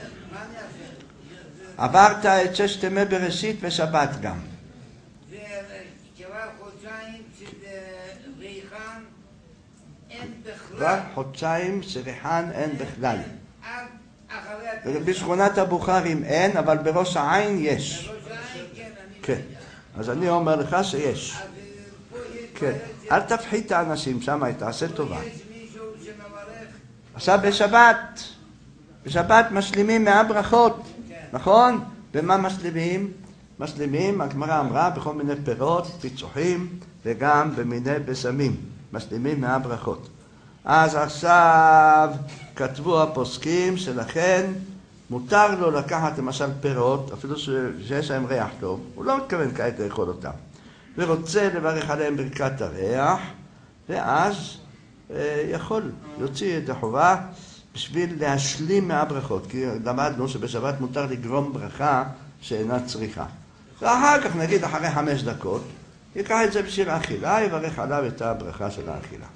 עברת את ששת ימי בראשית ושבת גם. זה כבר חודשיים שריחן אין בכלל. כבר חודשיים שריחן אין בכלל. עד אחרי... בשכונת הבוכרים אין, אבל בראש העין יש. בראש העין כן, אני... כן. אז אני אומר לך שיש. אז פה יש... כן. אל תפחית את האנשים שם, תעשה טובה. יש מישהו שמברך... עכשיו בשבת, בשבת משלימים מאה ברכות, נכון? במה משלימים? משלימים, הגמרא אמרה, בכל מיני פירות, פיצוחים, וגם במיני בשמים. משלימים מאה ברכות. אז עכשיו כתבו הפוסקים שלכן מותר לו לקחת למשל פירות, אפילו שיש להם ריח טוב, הוא לא מתכוון כעת לאכול אותם, ורוצה לברך עליהם ברכת הריח, ואז אה, יכול יוציא את החובה בשביל להשלים מהברכות, כי למדנו שבשבת מותר לגרום ברכה שאינה צריכה. ואחר כך נגיד אחרי חמש דקות, ייקח את זה בשביל האכילה, יברך עליו את הברכה של האכילה.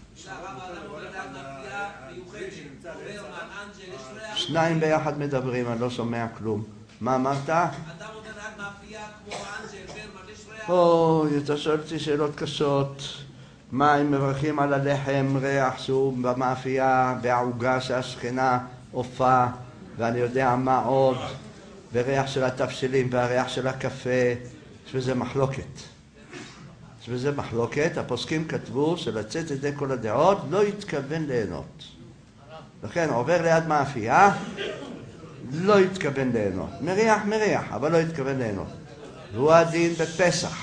שניים ביחד מדברים, אני לא שומע כלום. מה אמרת? אתה מודה רק מאפייה כמו אנג'ל, ברמן, יש ריח. אוי, אתה שואל אותי שאלות קשות. מה הם מברכים על הלחם, ריח שהוא במאפייה, והעוגה שהשכנה עופה, ואני יודע מה עוד, וריח של התבשילים והריח של הקפה, יש בזה מחלוקת. יש בזה מחלוקת, הפוסקים כתבו שלצאת ידי כל הדעות לא התכוון ליהנות. לכן עובר ליד מאפייה, לא התכוון ליהנות. מריח מריח, אבל לא התכוון ליהנות. והוא הדין בפסח.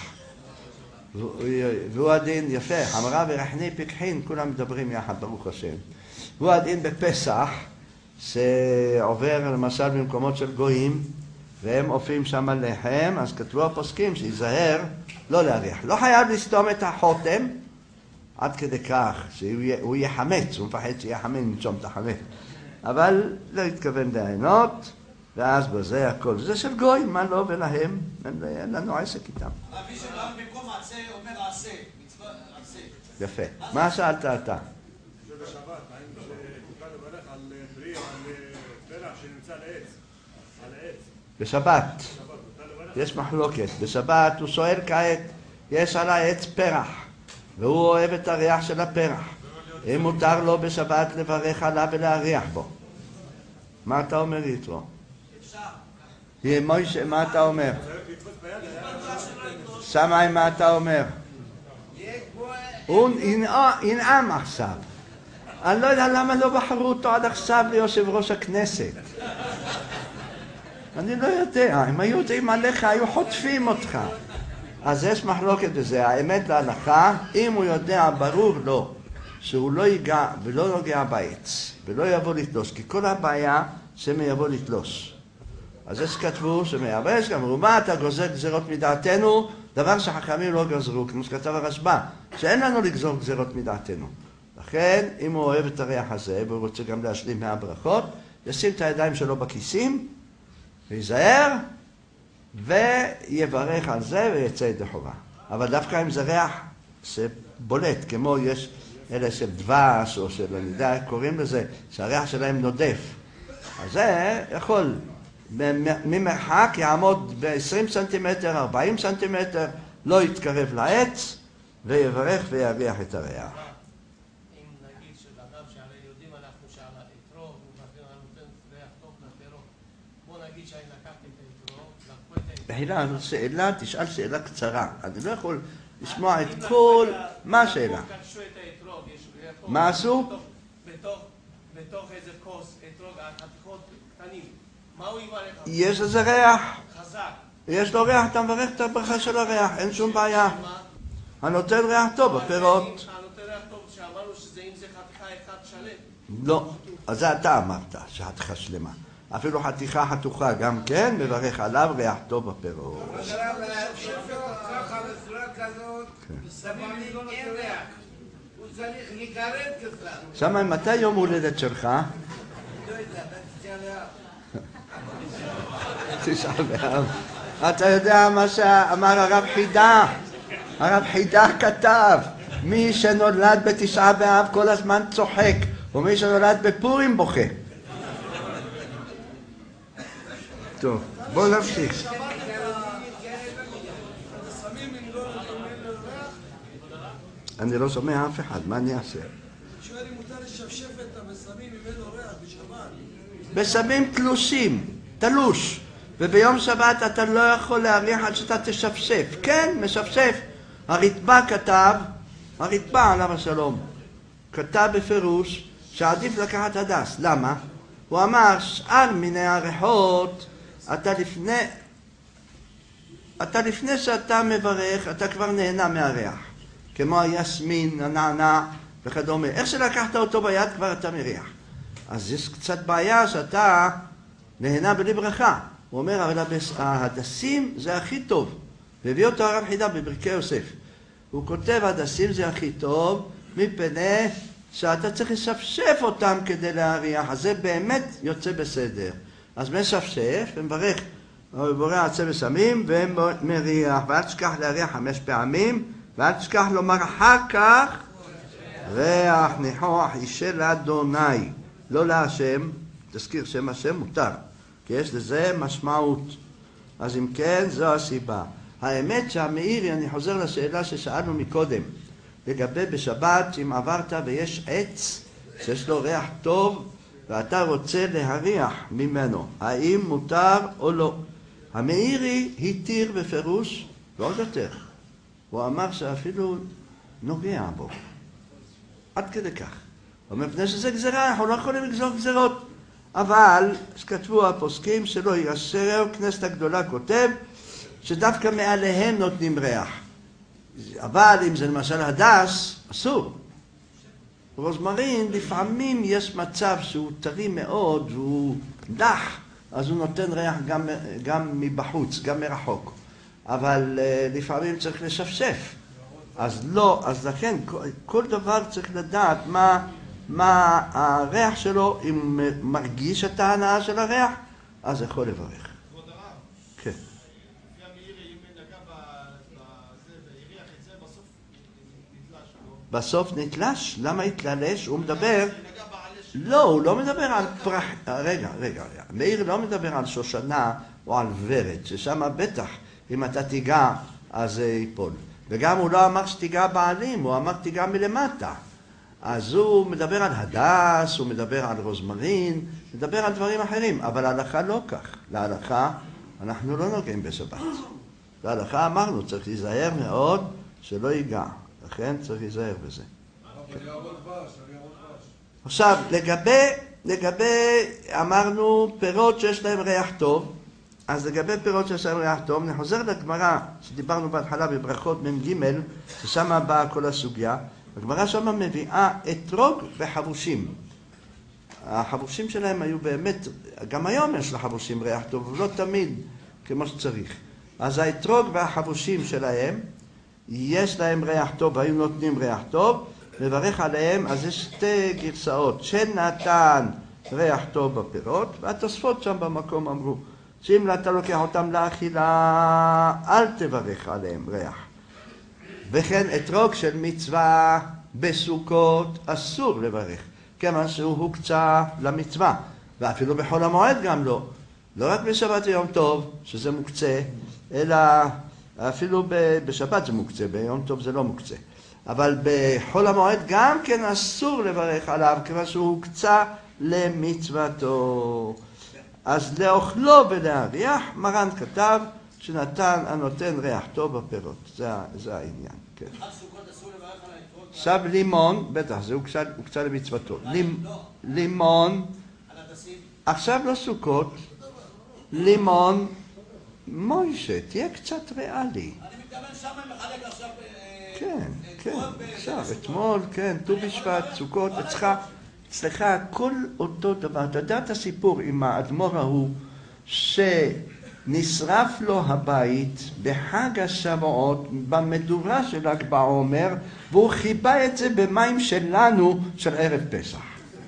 והוא הדין, יפה, חמרה ורחני פיקחין, כולם מדברים יחד, ברוך השם. והוא הדין בפסח, שעובר למשל במקומות של גויים, והם אופים שם על לחם, אז כתבו הפוסקים שיזהר לא להריח. לא חייב לסתום את החותם, עד כדי כך שהוא יהיה חמץ, הוא מפחד שיהיה חמץ, נשום את החמץ. אבל לא התכוון ליהנות, ואז בזה הכל. זה של גויים, מה לא ולהם, אין לנו עסק איתם. מי שבא במקום מעשה אומר עשה, מצווה עשה. יפה. מה שאלת אתה? שבשבת, האם שתוכל לברך על פרי, על פרח שנמצא על העץ? על העץ. בשבת. יש מחלוקת. בשבת הוא שואל כעת, יש על העץ פרח, והוא אוהב את הריח של הפרח. אם מותר לו בשבת לברך עליו ולהריח בו. מה אתה אומר יתרו? מוישה, מה אתה אומר? שמאי, מה אתה אומר? הוא ינעם עכשיו. אני לא יודע למה לא בחרו אותו עד עכשיו ליושב ראש הכנסת. אני לא יודע, אם היו יודעים עליך היו חוטפים אותך. אז יש מחלוקת בזה, האמת להלכה, אם הוא יודע ברור לו שהוא לא ייגע ולא נוגע בעץ ולא יבוא לתלוש, כי כל הבעיה שמא יבוא לתלוש. אז יש כתבו שמייבש, אמרו מה אתה גוזר גזירות מדעתנו, דבר שחכמים לא גזרו, כמו שכתב הרשב"א, שאין לנו לגזור גזירות מדעתנו. לכן אם הוא אוהב את הריח הזה והוא רוצה גם להשלים מהברכות, ישים את הידיים שלו בכיסים ויזהר ויברך על זה ויצא ידי חובה. אבל דווקא אם זה ריח שבולט, כמו יש אלה של דבש או של, אני יודע, קוראים לזה, שהריח שלהם נודף. אז זה יכול ממרחק יעמוד ב-עשרים סנטימטר, ארבעים סנטימטר, לא יתקרב לעץ ויברך ויריח את הריח. אם נגיד שלאדם שהרי יודעים אנחנו שעל האתרוג, הוא נותן ריח טוב לפירות, בוא נגיד שאני לקחתי את האתרוג, לקחו את האתרוג. בחילה, שאלה, תשאל שאלה קצרה. אני לא יכול לשמוע את כל... מה השאלה? מה עשו? בתוך איזה כוס, אתרוג, חתיכות קטנים. מה הוא יברך? יש איזה ריח. חזק. יש לו ריח, אתה מברך את הברכה של הריח, אין שום בעיה. הנותן ריח טוב בפירות. הנותן ריח טוב, שאמרנו שזה אם זה חתיכה אחת שלם. לא, אז זה אתה אמרת שחתיכה שלמה. אפילו חתיכה חתוכה גם כן, מברך עליו ריח טוב בפירות. ככה בצורה כזאת, סבבים אין ריח. הוא צריך לקרב קצת. שמאי, מתי יום הולדת שלך? לא יודע, בתשעה באב. תשעה באב. אתה יודע מה שאמר הרב חידה? הרב חידה כתב, מי שנולד בתשעה באב כל הזמן צוחק, ומי שנולד בפורים בוכה. טוב, בואו נמשיך. אני לא שומע אף אחד, מה אני אעשה? שואל אם מותר לשפשף את הבשמים אם אין לו ריח בשבת. בשמים תלושים, תלוש, וביום שבת אתה לא יכול להריח עד שאתה תשפשף. כן, משפשף. הרתב"א כתב, הרתב"א עליו השלום, כתב בפירוש שעדיף לקחת הדס. למה? הוא אמר, שאר מיני הריחות, אתה לפני, אתה לפני שאתה מברך, אתה כבר נהנה מהריח. כמו היסמין, הנענע וכדומה. איך שלקחת אותו ביד כבר אתה מריח. אז יש קצת בעיה שאתה נהנה בלי ברכה. הוא אומר, אבל ההדסים זה הכי טוב. והביא אותו הרב חידה בברכי יוסף. הוא כותב, הדסים זה הכי טוב, מפני שאתה צריך לשפשף אותם כדי להריח. אז זה באמת יוצא בסדר. אז משפשף ומברך, בורא עצי ושמים ומריח. ואל תשכח להריח חמש פעמים, ואל תשכח לומר אחר כך, ריח ניחוח אישה לאדוני. לא להשם, תזכיר שם השם מותר, כי יש לזה משמעות. אז אם כן, זו הסיבה. האמת שהמאירי, אני חוזר לשאלה ששאלנו מקודם, לגבי בשבת, אם עברת ויש עץ שיש לו ריח טוב ואתה רוצה להריח ממנו, האם מותר או לא? המאירי התיר בפירוש ועוד יותר. הוא אמר שאפילו נוגע בו. עד כדי כך. ומפני שזה גזרה, אנחנו לא יכולים לגזור גזרות. אבל, שכתבו הפוסקים שלא יאשר, כנסת הגדולה כותב, שדווקא מעליהם נותנים ריח. אבל אם זה למשל הדס, אסור. רוזמרין, לפעמים יש מצב שהוא טרי מאוד, והוא דח, אז הוא נותן ריח גם, גם מבחוץ, גם מרחוק. אבל uh, לפעמים צריך לשפשף. אז לא, אז לכן, כל, כל דבר צריך לדעת מה, מה הריח שלו, אם מרגיש את ההנאה של הריח, אז יכול לברך. כבוד הרב. כן. לפי המאירי, אם נגע בזה והריח את זה, בסוף נתלש. בסוף נתלש? למה התלש? הוא מדבר... לא, הוא לא מדבר על פרח... רגע, רגע, רגע. מאיר לא מדבר על שושנה או על ורד, ששם בטח, אם אתה תיגע, אז זה ייפול. וגם הוא לא אמר שתיגע בעלים, הוא אמר תיגע מלמטה. אז הוא מדבר על הדס, הוא מדבר על רוזמרין, מדבר על דברים אחרים, אבל ההלכה לא כך. להלכה אנחנו לא נוגעים בשבת. להלכה אמרנו, צריך להיזהר מאוד שלא ייגע. לכן צריך להיזהר בזה. עכשיו, לגבי, לגבי, אמרנו פירות שיש להם ריח טוב, אז לגבי פירות שיש להם ריח טוב, נחוזר לגמרא שדיברנו בהתחלה בברכות מ"ג, ששם באה כל הסוגיה. הגמרא שם מביאה אתרוג וחבושים. החבושים שלהם היו באמת, גם היום יש לחבושים ריח טוב, אבל לא תמיד כמו שצריך. אז האתרוג והחבושים שלהם, יש להם ריח טוב, היו נותנים ריח טוב, מברך עליהם, אז יש שתי גרסאות, שנתן ריח טוב בפירות, והתוספות שם במקום אמרו, שאם אתה לוקח אותם לאכילה, אל תברך עליהם ריח. וכן אתרוג של מצווה בסוכות אסור לברך, כיוון שהוא הוקצה למצווה, ואפילו בחול המועד גם לא. לא רק בשבת ויום טוב, שזה מוקצה, אלא אפילו בשבת זה מוקצה, ביום טוב זה לא מוקצה. אבל בחול המועד גם כן אסור לברך עליו, כיוון שהוא הוקצה למצוותו. אז לאוכלו ולהריח, מרן כתב שנתן הנותן ריח טוב בפירות. זה, זה העניין. כן. עכשיו לימון, בטח, זה הוקצה, הוקצה למצוותו. לימ, לימון, עכשיו לא סוכות, לימון, מוישה, תהיה קצת ריאלי. אני מתכוון שם מחלק עכשיו... כן, כן, עכשיו, אתמול, כן, ט"ו בשבט, סוכות, אצלך, אצלך הכל אותו דבר. אתה יודע את הסיפור עם האדמו"ר ההוא, שנשרף לו הבית בחג השבועות, במדורה של ל"ג בעומר, והוא חיבה את זה במים שלנו של ערב פסח.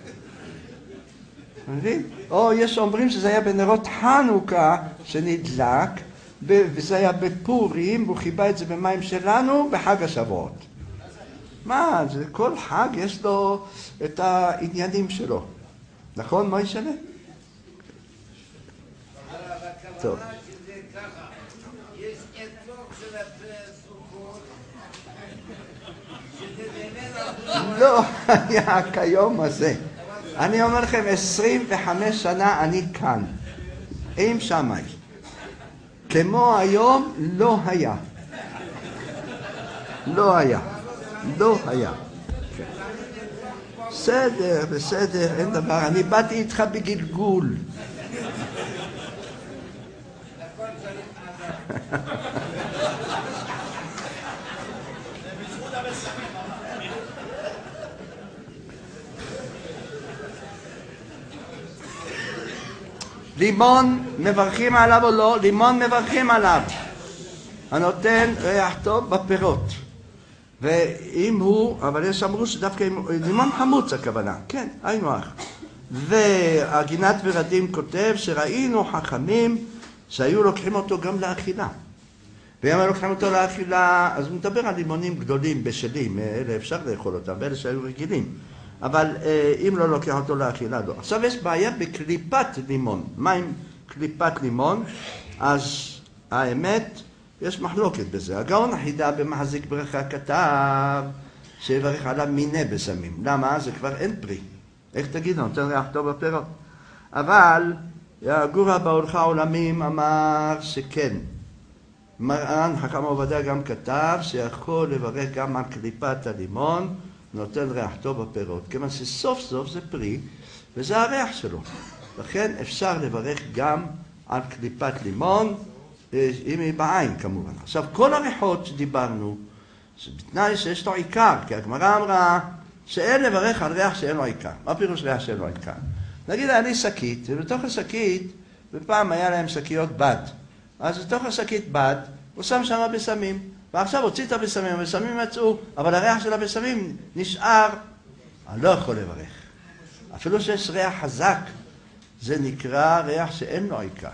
מבין? או יש אומרים שזה היה בנרות חנוכה שנדלק, וזה היה בפורים, והוא חיבה את זה במים שלנו בחג השבועות. מה, זה כל חג יש לו את העניינים שלו. נכון, מה ישנה? טוב. יש אתרוג של הסוכות, שזה באמת... לא היה כיום הזה. אני אומר לכם, עשרים וחמש שנה אני כאן, עם שמאי. כמו היום לא היה. לא היה. לא היה. בסדר, בסדר, אין דבר. אני באתי איתך בגלגול. לימון מברכים עליו או לא? לימון מברכים עליו. הנותן ריח טוב בפירות. ואם הוא, אבל יש אמרו שדווקא לימון חמוץ הכוונה. כן, היינו אח. והגינת ורדים כותב שראינו חכמים שהיו לוקחים אותו גם לאכילה. ואם היו לוקחים אותו לאכילה, אז הוא מדבר על לימונים גדולים, בשלים, אלה אפשר לאכול אותם, ואלה שהיו רגילים. אבל אם לא לוקח אותו לאכילה, לא. עכשיו יש בעיה בקליפת לימון. מה עם קליפת לימון? אז האמת, יש מחלוקת בזה. הגאון החידה במחזיק ברכה כתב שיברך עליו מיני בשמים. למה? זה כבר אין פרי. איך תגיד? נותן ריח טוב בפירות. אבל הגורא בהולך העולמים אמר שכן. מרן חכם עובדיה גם כתב שיכול לברך גם על קליפת הלימון, נותן ריח טוב בפירות. כיוון שסוף סוף זה פרי, וזה הריח שלו. לכן אפשר לברך גם על קליפת לימון, אם היא בעין כמובן. עכשיו, כל הריחות שדיברנו, זה בתנאי שיש לו עיקר, כי הגמרא אמרה שאין לברך על ריח שאין לו עיקר. מה פירוש ריח שאין לו עיקר? נגיד, היה לי שקית, ובתוך השקית, בפעם היה להם שקיות בד. אז בתוך השקית בד, הוא שם שם בשמים, ועכשיו הוציא את הבשמים, הבשמים מצאו, אבל הריח של הבשמים נשאר, אני לא יכול לברך. אפילו שיש ריח חזק, זה נקרא ריח שאין לו עיקר.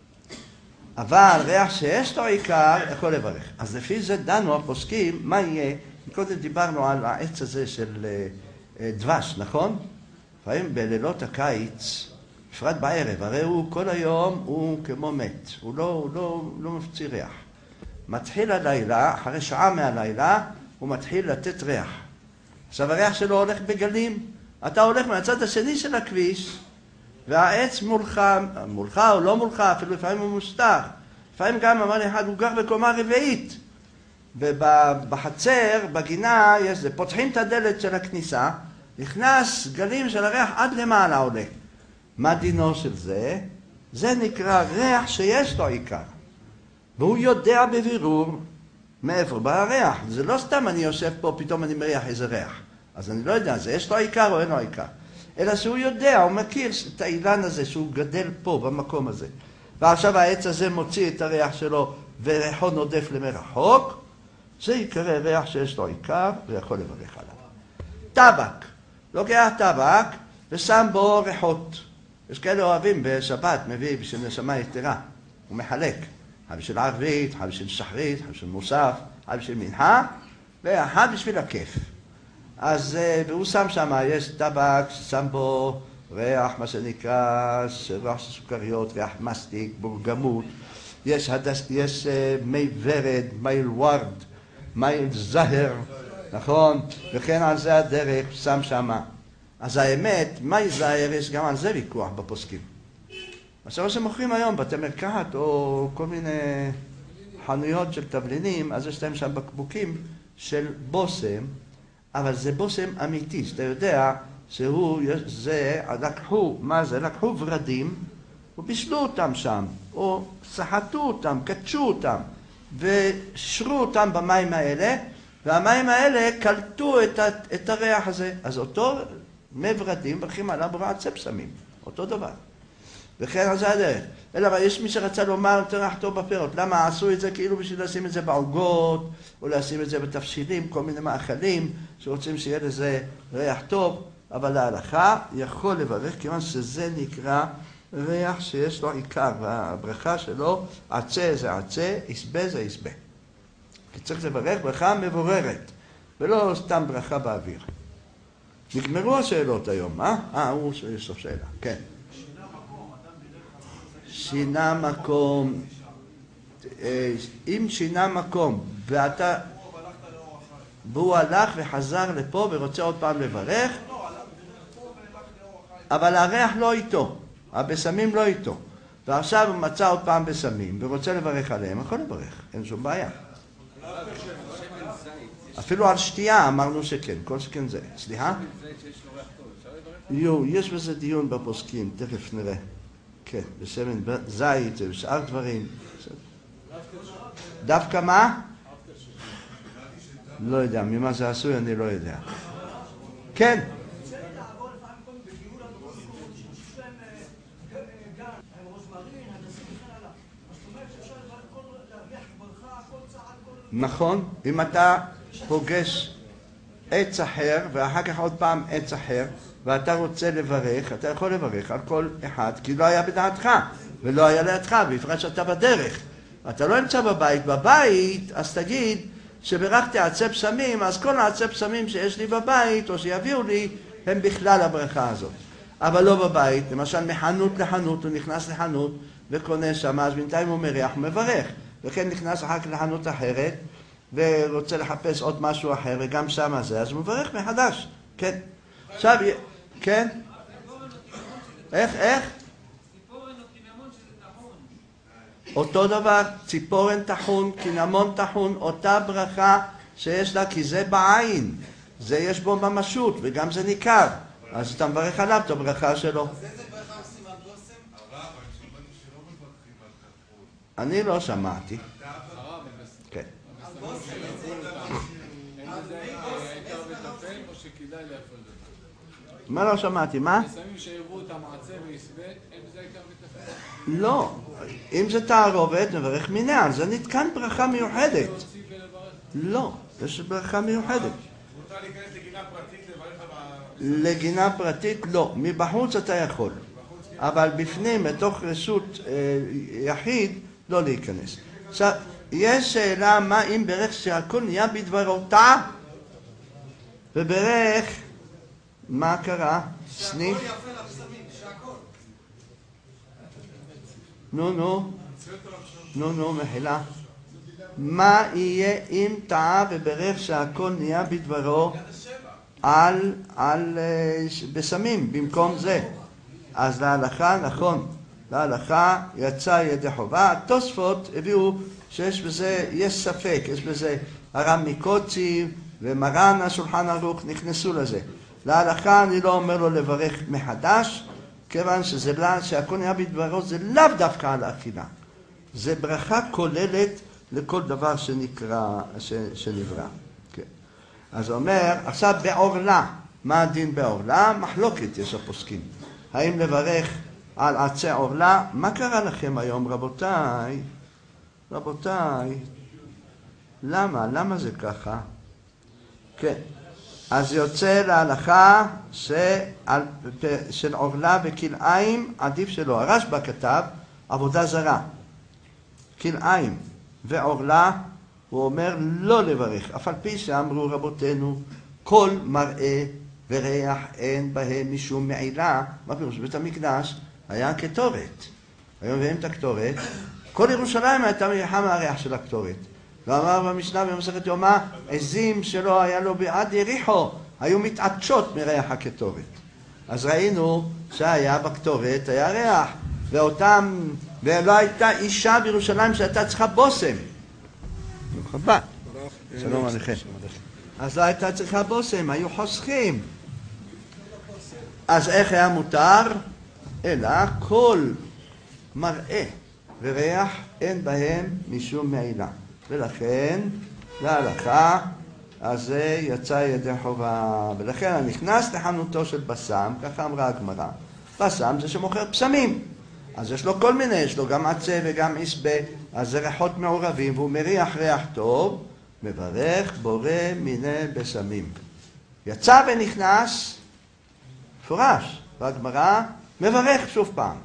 אבל ריח שיש לו עיקר, יכול לברך. אז לפי זה דנו הפוסקים, מה יהיה? קודם דיברנו על העץ הזה של דבש, נכון? לפעמים בלילות הקיץ, בפרט בערב, הרי הוא כל היום הוא כמו מת, הוא לא, הוא לא, לא מפציר ריח. מתחיל הלילה, אחרי שעה מהלילה, הוא מתחיל לתת ריח. עכשיו הריח שלו הולך בגלים, אתה הולך מהצד השני של הכביש, והעץ מולך, מולך או לא מולך, אפילו לפעמים הוא מוסתר. לפעמים גם אמר לי אחד, הוא גר בקומה רביעית. ובחצר, בגינה, יש זה, פותחים את הדלת של הכניסה, נכנס גלים של הריח עד למעלה עולה. מה דינו של זה? זה נקרא ריח שיש לו עיקר. והוא יודע בבירור מאיפה בא הריח. זה לא סתם אני יושב פה, פתאום אני מריח איזה ריח. אז אני לא יודע, זה יש לו עיקר או אין לו עיקר. אלא שהוא יודע, הוא מכיר את האילן הזה שהוא גדל פה, במקום הזה. ועכשיו העץ הזה מוציא את הריח שלו וריחו נודף למרחוק. זה יקרא ריח שיש לו עיקר ויכול לברך עליו. טבק. לוקח טבק ושם בו ריחות. יש כאלה אוהבים בשבת, מביא בשביל נשמה יתרה. הוא מחלק. אחד בשביל ערבית, אחד בשביל שחרית, אחד בשביל מוסף, אחד בשביל מנחה, ואחד בשביל הכיף. אז, והוא שם שם, יש טבק, שם בו ריח, מה שנקרא, ריח של סוכריות, ריח מסטיק, בורגמות. יש, הדס, יש מי ורד, מייל ורד, מייל זהר, נכון? וכן על זה הדרך, שם שם. אז האמת, מי זהר, יש גם על זה ויכוח בפוסקים. עכשיו שמוכרים היום בתי מרקחת או כל מיני חנויות של תבלינים, אז יש להם שם בקבוקים של בושם, אבל זה בושם אמיתי, שאתה יודע שהוא, זה, לקחו, מה זה? לקחו ורדים ובישלו אותם שם, או סחטו אותם, קדשו אותם, ושרו אותם במים האלה, והמים האלה קלטו את, את הריח הזה. אז אותו מי ורדים ברכים עליו ברעת ספסמים, אותו דבר. וכן על זה הדרך. אלא אבל יש מי שרצה לומר יותר ריח טוב בפירות. למה עשו את זה? כאילו בשביל לשים את זה בעוגות, או לשים את זה בתבשילים, כל מיני מאכלים, שרוצים שיהיה לזה ריח טוב, אבל להלכה יכול לברך, כיוון שזה נקרא ריח שיש לו עיקר, והברכה שלו, עצה זה עצה, יסבה זה יסבה. כי צריך לברך ברכה מבוררת, ולא סתם ברכה באוויר. נגמרו השאלות היום, אה? אה, הוא יש לו שאלה, כן. שינה מקום, אם שינה מקום, ואתה, והוא הלך וחזר לפה ורוצה עוד פעם לברך, אבל הריח לא איתו, הבשמים לא איתו, ועכשיו הוא מצא עוד פעם בשמים ורוצה לברך עליהם, יכול לברך, אין שום בעיה. אפילו על שתייה אמרנו שכן, כל שכן זה. סליחה? יו, יש בזה דיון בפוסקים, תכף נראה. כן, בשמן זית ושאר דברים. דווקא מה? לא יודע, ממה זה עשוי אני לא יודע. כן. נכון, אם אתה פוגש עץ אחר ואחר כך עוד פעם עץ אחר ואתה רוצה לברך, אתה יכול לברך על כל אחד כי לא היה בדעתך ולא היה לידך, בפרט שאתה בדרך. אתה לא נמצא בבית, בבית אז תגיד שברכתי עצי פסמים, אז כל העצי פסמים שיש לי בבית או שיביאו לי הם בכלל הברכה הזאת. אבל לא בבית, למשל מחנות לחנות, הוא נכנס לחנות וקונה שם, אז בינתיים הוא מריח ומברך. וכן נכנס אחר כך לחנות אחרת, ורוצה לחפש עוד משהו אחר, וגם שם זה, אז הוא מברך מחדש. כן. עכשיו, כן? איך, איך? אותו דבר, ציפורן תחון, קינמון תחון, אותה ברכה שיש לה, כי זה בעין. זה יש בו ממשות, וגם זה ניכר. אז אתה מברך עליו את הברכה שלו. אז איזה ברכה עושים על בושם? הרב, אני שמעתי שלא מברכים על תחון. אני לא שמעתי. כן. על בושם, איזה... או שכדאי לאפול דבר? מה לא שמעתי? מה? שמים שיראו את המעצה ויסווה, אין בזה עיקר ותפל? לא. אם זה תערובת, נברך מיניה. זה נתקן ברכה מיוחדת. לא. יש ברכה מיוחדת. רוצה להיכנס לגינה פרטית לברך על... לגינה פרטית לא, מבחוץ אתה יכול, אבל בפנים, בתוך רשות אה, יחיד, לא להיכנס. עכשיו, יש שאלה מה אם ברך שהכל נהיה בדברו טעה, וברך, מה קרה? סניף? שהכל יפה לבשמים, שהכל. נו נו, נו נו, מחילה. מה יהיה אם טעה וברך שהכל נהיה בדברו על, על בסמים במקום זה? אז להלכה, נכון, להלכה יצא ידי חובה. התוספות הביאו שיש בזה, יש ספק, יש בזה הרב מקוצי ומרן השולחן ערוך נכנסו לזה. להלכה אני לא אומר לו לברך מחדש, כיוון שזה לא, שהכל נהיה בדברו זה לאו דווקא על האכילה. זה ברכה כוללת לכל דבר שנקרא, ש, שנברא. כן. אז הוא אומר, עכשיו בעורלה, מה הדין בעורלה? מחלוקת יש הפוסקים. האם לברך על עצי עורלה? מה קרה לכם היום, רבותיי? רבותיי, למה? למה זה ככה? כן. אז יוצא להלכה שעל, של עורלה וכלאיים עדיף שלא. הרשב"א כתב עבודה זרה. כלאיים ועורלה, הוא אומר לא לברך, אף על פי שאמרו רבותינו, כל מראה וריח אין בהם משום מעילה. מה פירוש? בית המקדש היה כתורת. היום מביאים את הכתורת, כל ירושלים הייתה מריחה מהריח של הכתורת. ואמר במשנה במסכת יומא, עזים שלא היה לו בעד יריחו, היו מתעטשות מריח הכתורת. אז ראינו שהיה בכתורת, היה ריח, ואותם, ולא הייתה אישה בירושלים שהייתה צריכה בושם. חבל. שלום עליכם. אז לא הייתה צריכה בושם, היו חוסכים. אז איך היה מותר? אלא כל מראה וריח אין בהם משום מעילה. ולכן, להלכה, אז זה יצא ידי חובה. ולכן אני נכנס לחנותו של בסם, ככה אמרה הגמרא. בסם זה שמוכר פסמים. אז יש לו כל מיני, יש לו גם עצה וגם עשבה, אז זה ריחות מעורבים, והוא מריח ריח טוב, מברך בורא מיני בסמים. יצא ונכנס, פורש, והגמרא מברך שוב פעם.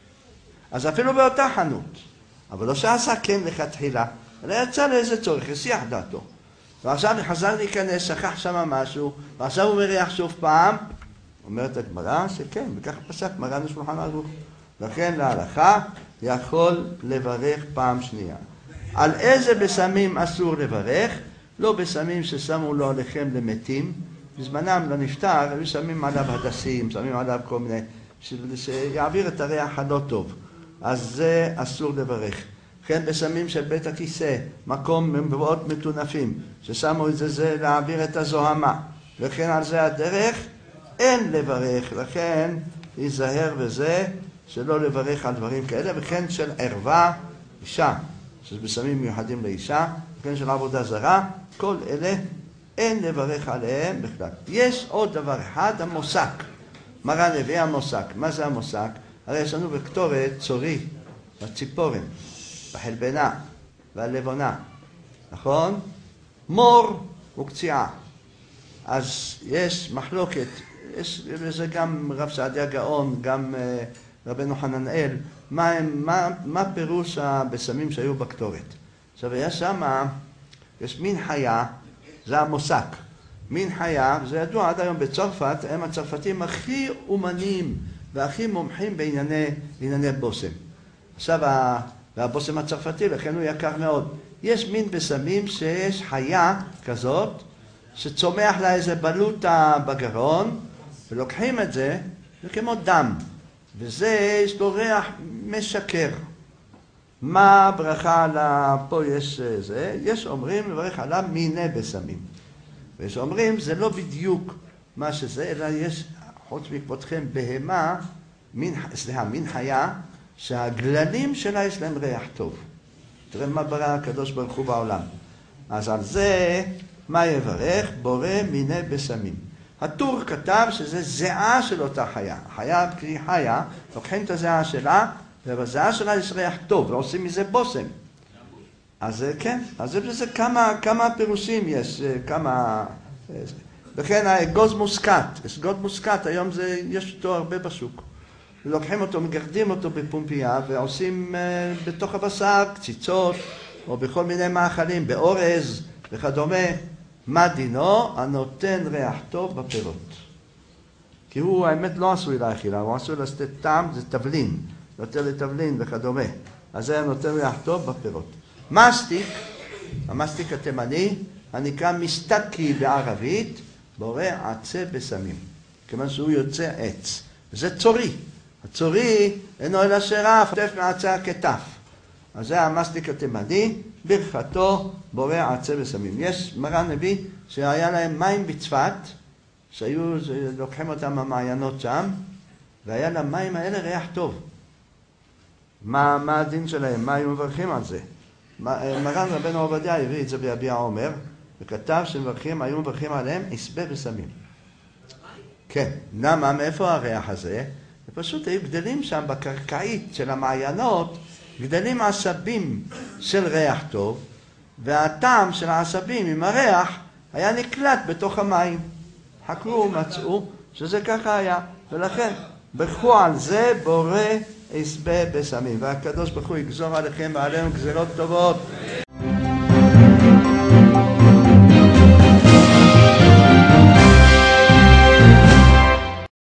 אז אפילו באותה חנות, אבל לא שעשה כן לכתחילה, אלא יצא לאיזה צורך, הסיח דעתו. ועכשיו חזר להיכנס, שכח שם משהו, ועכשיו הוא מריח שוב פעם, אומרת הגמרא שכן, וכך פסק מרן השולחן ערוך. לכן להלכה יכול לברך פעם שנייה. על איזה בסמים אסור לברך? לא בסמים ששמו לו לחם למתים, בזמנם לנפטר, היו שמים עליו הדסים, שמים עליו כל מיני, שיעביר את הריח הלא טוב. אז זה אסור לברך. כן, בסמים של בית הכיסא, מקום מבואות מטונפים, ששמו את זה, זה להעביר את הזוהמה. וכן על זה הדרך, אין לברך, לכן ייזהר בזה, שלא לברך על דברים כאלה, וכן של ערווה, אישה, שזה בסמים מיוחדים לאישה, וכן של עבודה זרה, כל אלה אין לברך עליהם בכלל. יש עוד דבר אחד, המוסק. מרן הביא המוסק. מה זה המוסק? הרי יש לנו בקטורת צורי, בציפורן, בחלבנה, והלבונה, נכון? מור וקציעה. אז יש מחלוקת, יש לזה גם רב סעדיה גאון, גם uh, רבנו חננאל, מה, מה, מה פירוש הבשמים שהיו בקטורת. עכשיו, יש שם, יש מין חיה, זה המוסק. מין חיה, זה ידוע עד היום בצרפת, הם הצרפתים הכי אומנים והכי מומחים בענייני, בענייני בושם. עכשיו, והבושם הצרפתי, לכן הוא יקר מאוד. יש מין בשמים שיש חיה כזאת, שצומח לה איזה בלוטה בגרון, ולוקחים את זה, זה כמו דם, וזה יש לו ריח משקר. מה ברכה על ה... פה יש זה, יש אומרים לברך עליו מיני בשמים. ויש אומרים זה לא בדיוק מה שזה, אלא יש חוץ מכבודכם בהמה, מין, סליחה, מין חיה, שהגללים שלה יש להם ריח טוב. תראה מה ברא הקדוש ברוך הוא בעולם. אז על זה, מה יברך? בורא מיני בשמים. הטור כתב שזה זיעה של אותה חיה. חיה קרי חיה, לוקחים את הזיעה שלה, ובזיעה שלה יש ריח טוב, ועושים מזה בושם. אז כן, אז זה כמה, כמה פירושים יש, כמה... וכן האגוז מוסקת, אגוז מוסקת, היום זה, יש אותו הרבה בשוק. לוקחים אותו, מגרדים אותו בפומפייה, ועושים uh, בתוך הבשר קציצות, או בכל מיני מאכלים, באורז וכדומה. מה דינו? הנותן ריח טוב בפירות. כי הוא, האמת, לא עשוי לאכילה, הוא עשוי לתת טעם, זה תבלין, נותן לתבלין וכדומה. אז זה הנותן ריח טוב בפירות. מסטיק, המסטיק התימני, הנקרא מסטקי בערבית, בורא עצי בשמים, כיוון שהוא יוצא עץ. וזה צורי. הצורי אינו אלא שרף, חוטף מעצי הכתף. אז זה המסטיק התימני, ברכתו בורא עצי בשמים. יש מרן נביא שהיה להם מים בצפת, שהיו לוקחים אותם מהמעיינות שם, והיה למים האלה ריח טוב. מה, מה הדין שלהם? מה היו מברכים על זה? מרן רבנו עובדיה הביא את זה ביביע עומר, וכתב שמברכים, היו מברכים עליהם עשבי בשמים. כן, למה? מאיפה הריח הזה? פשוט היו גדלים שם בקרקעית של המעיינות, גדלים עשבים של ריח טוב, והטעם של העשבים עם הריח היה נקלט בתוך המים. חקרו ומצאו שזה ככה היה, ולכן ברכו על זה בורא עשבי בשמים. והקדוש ברוך הוא יגזור עליכם ועלינו גזירות טובות,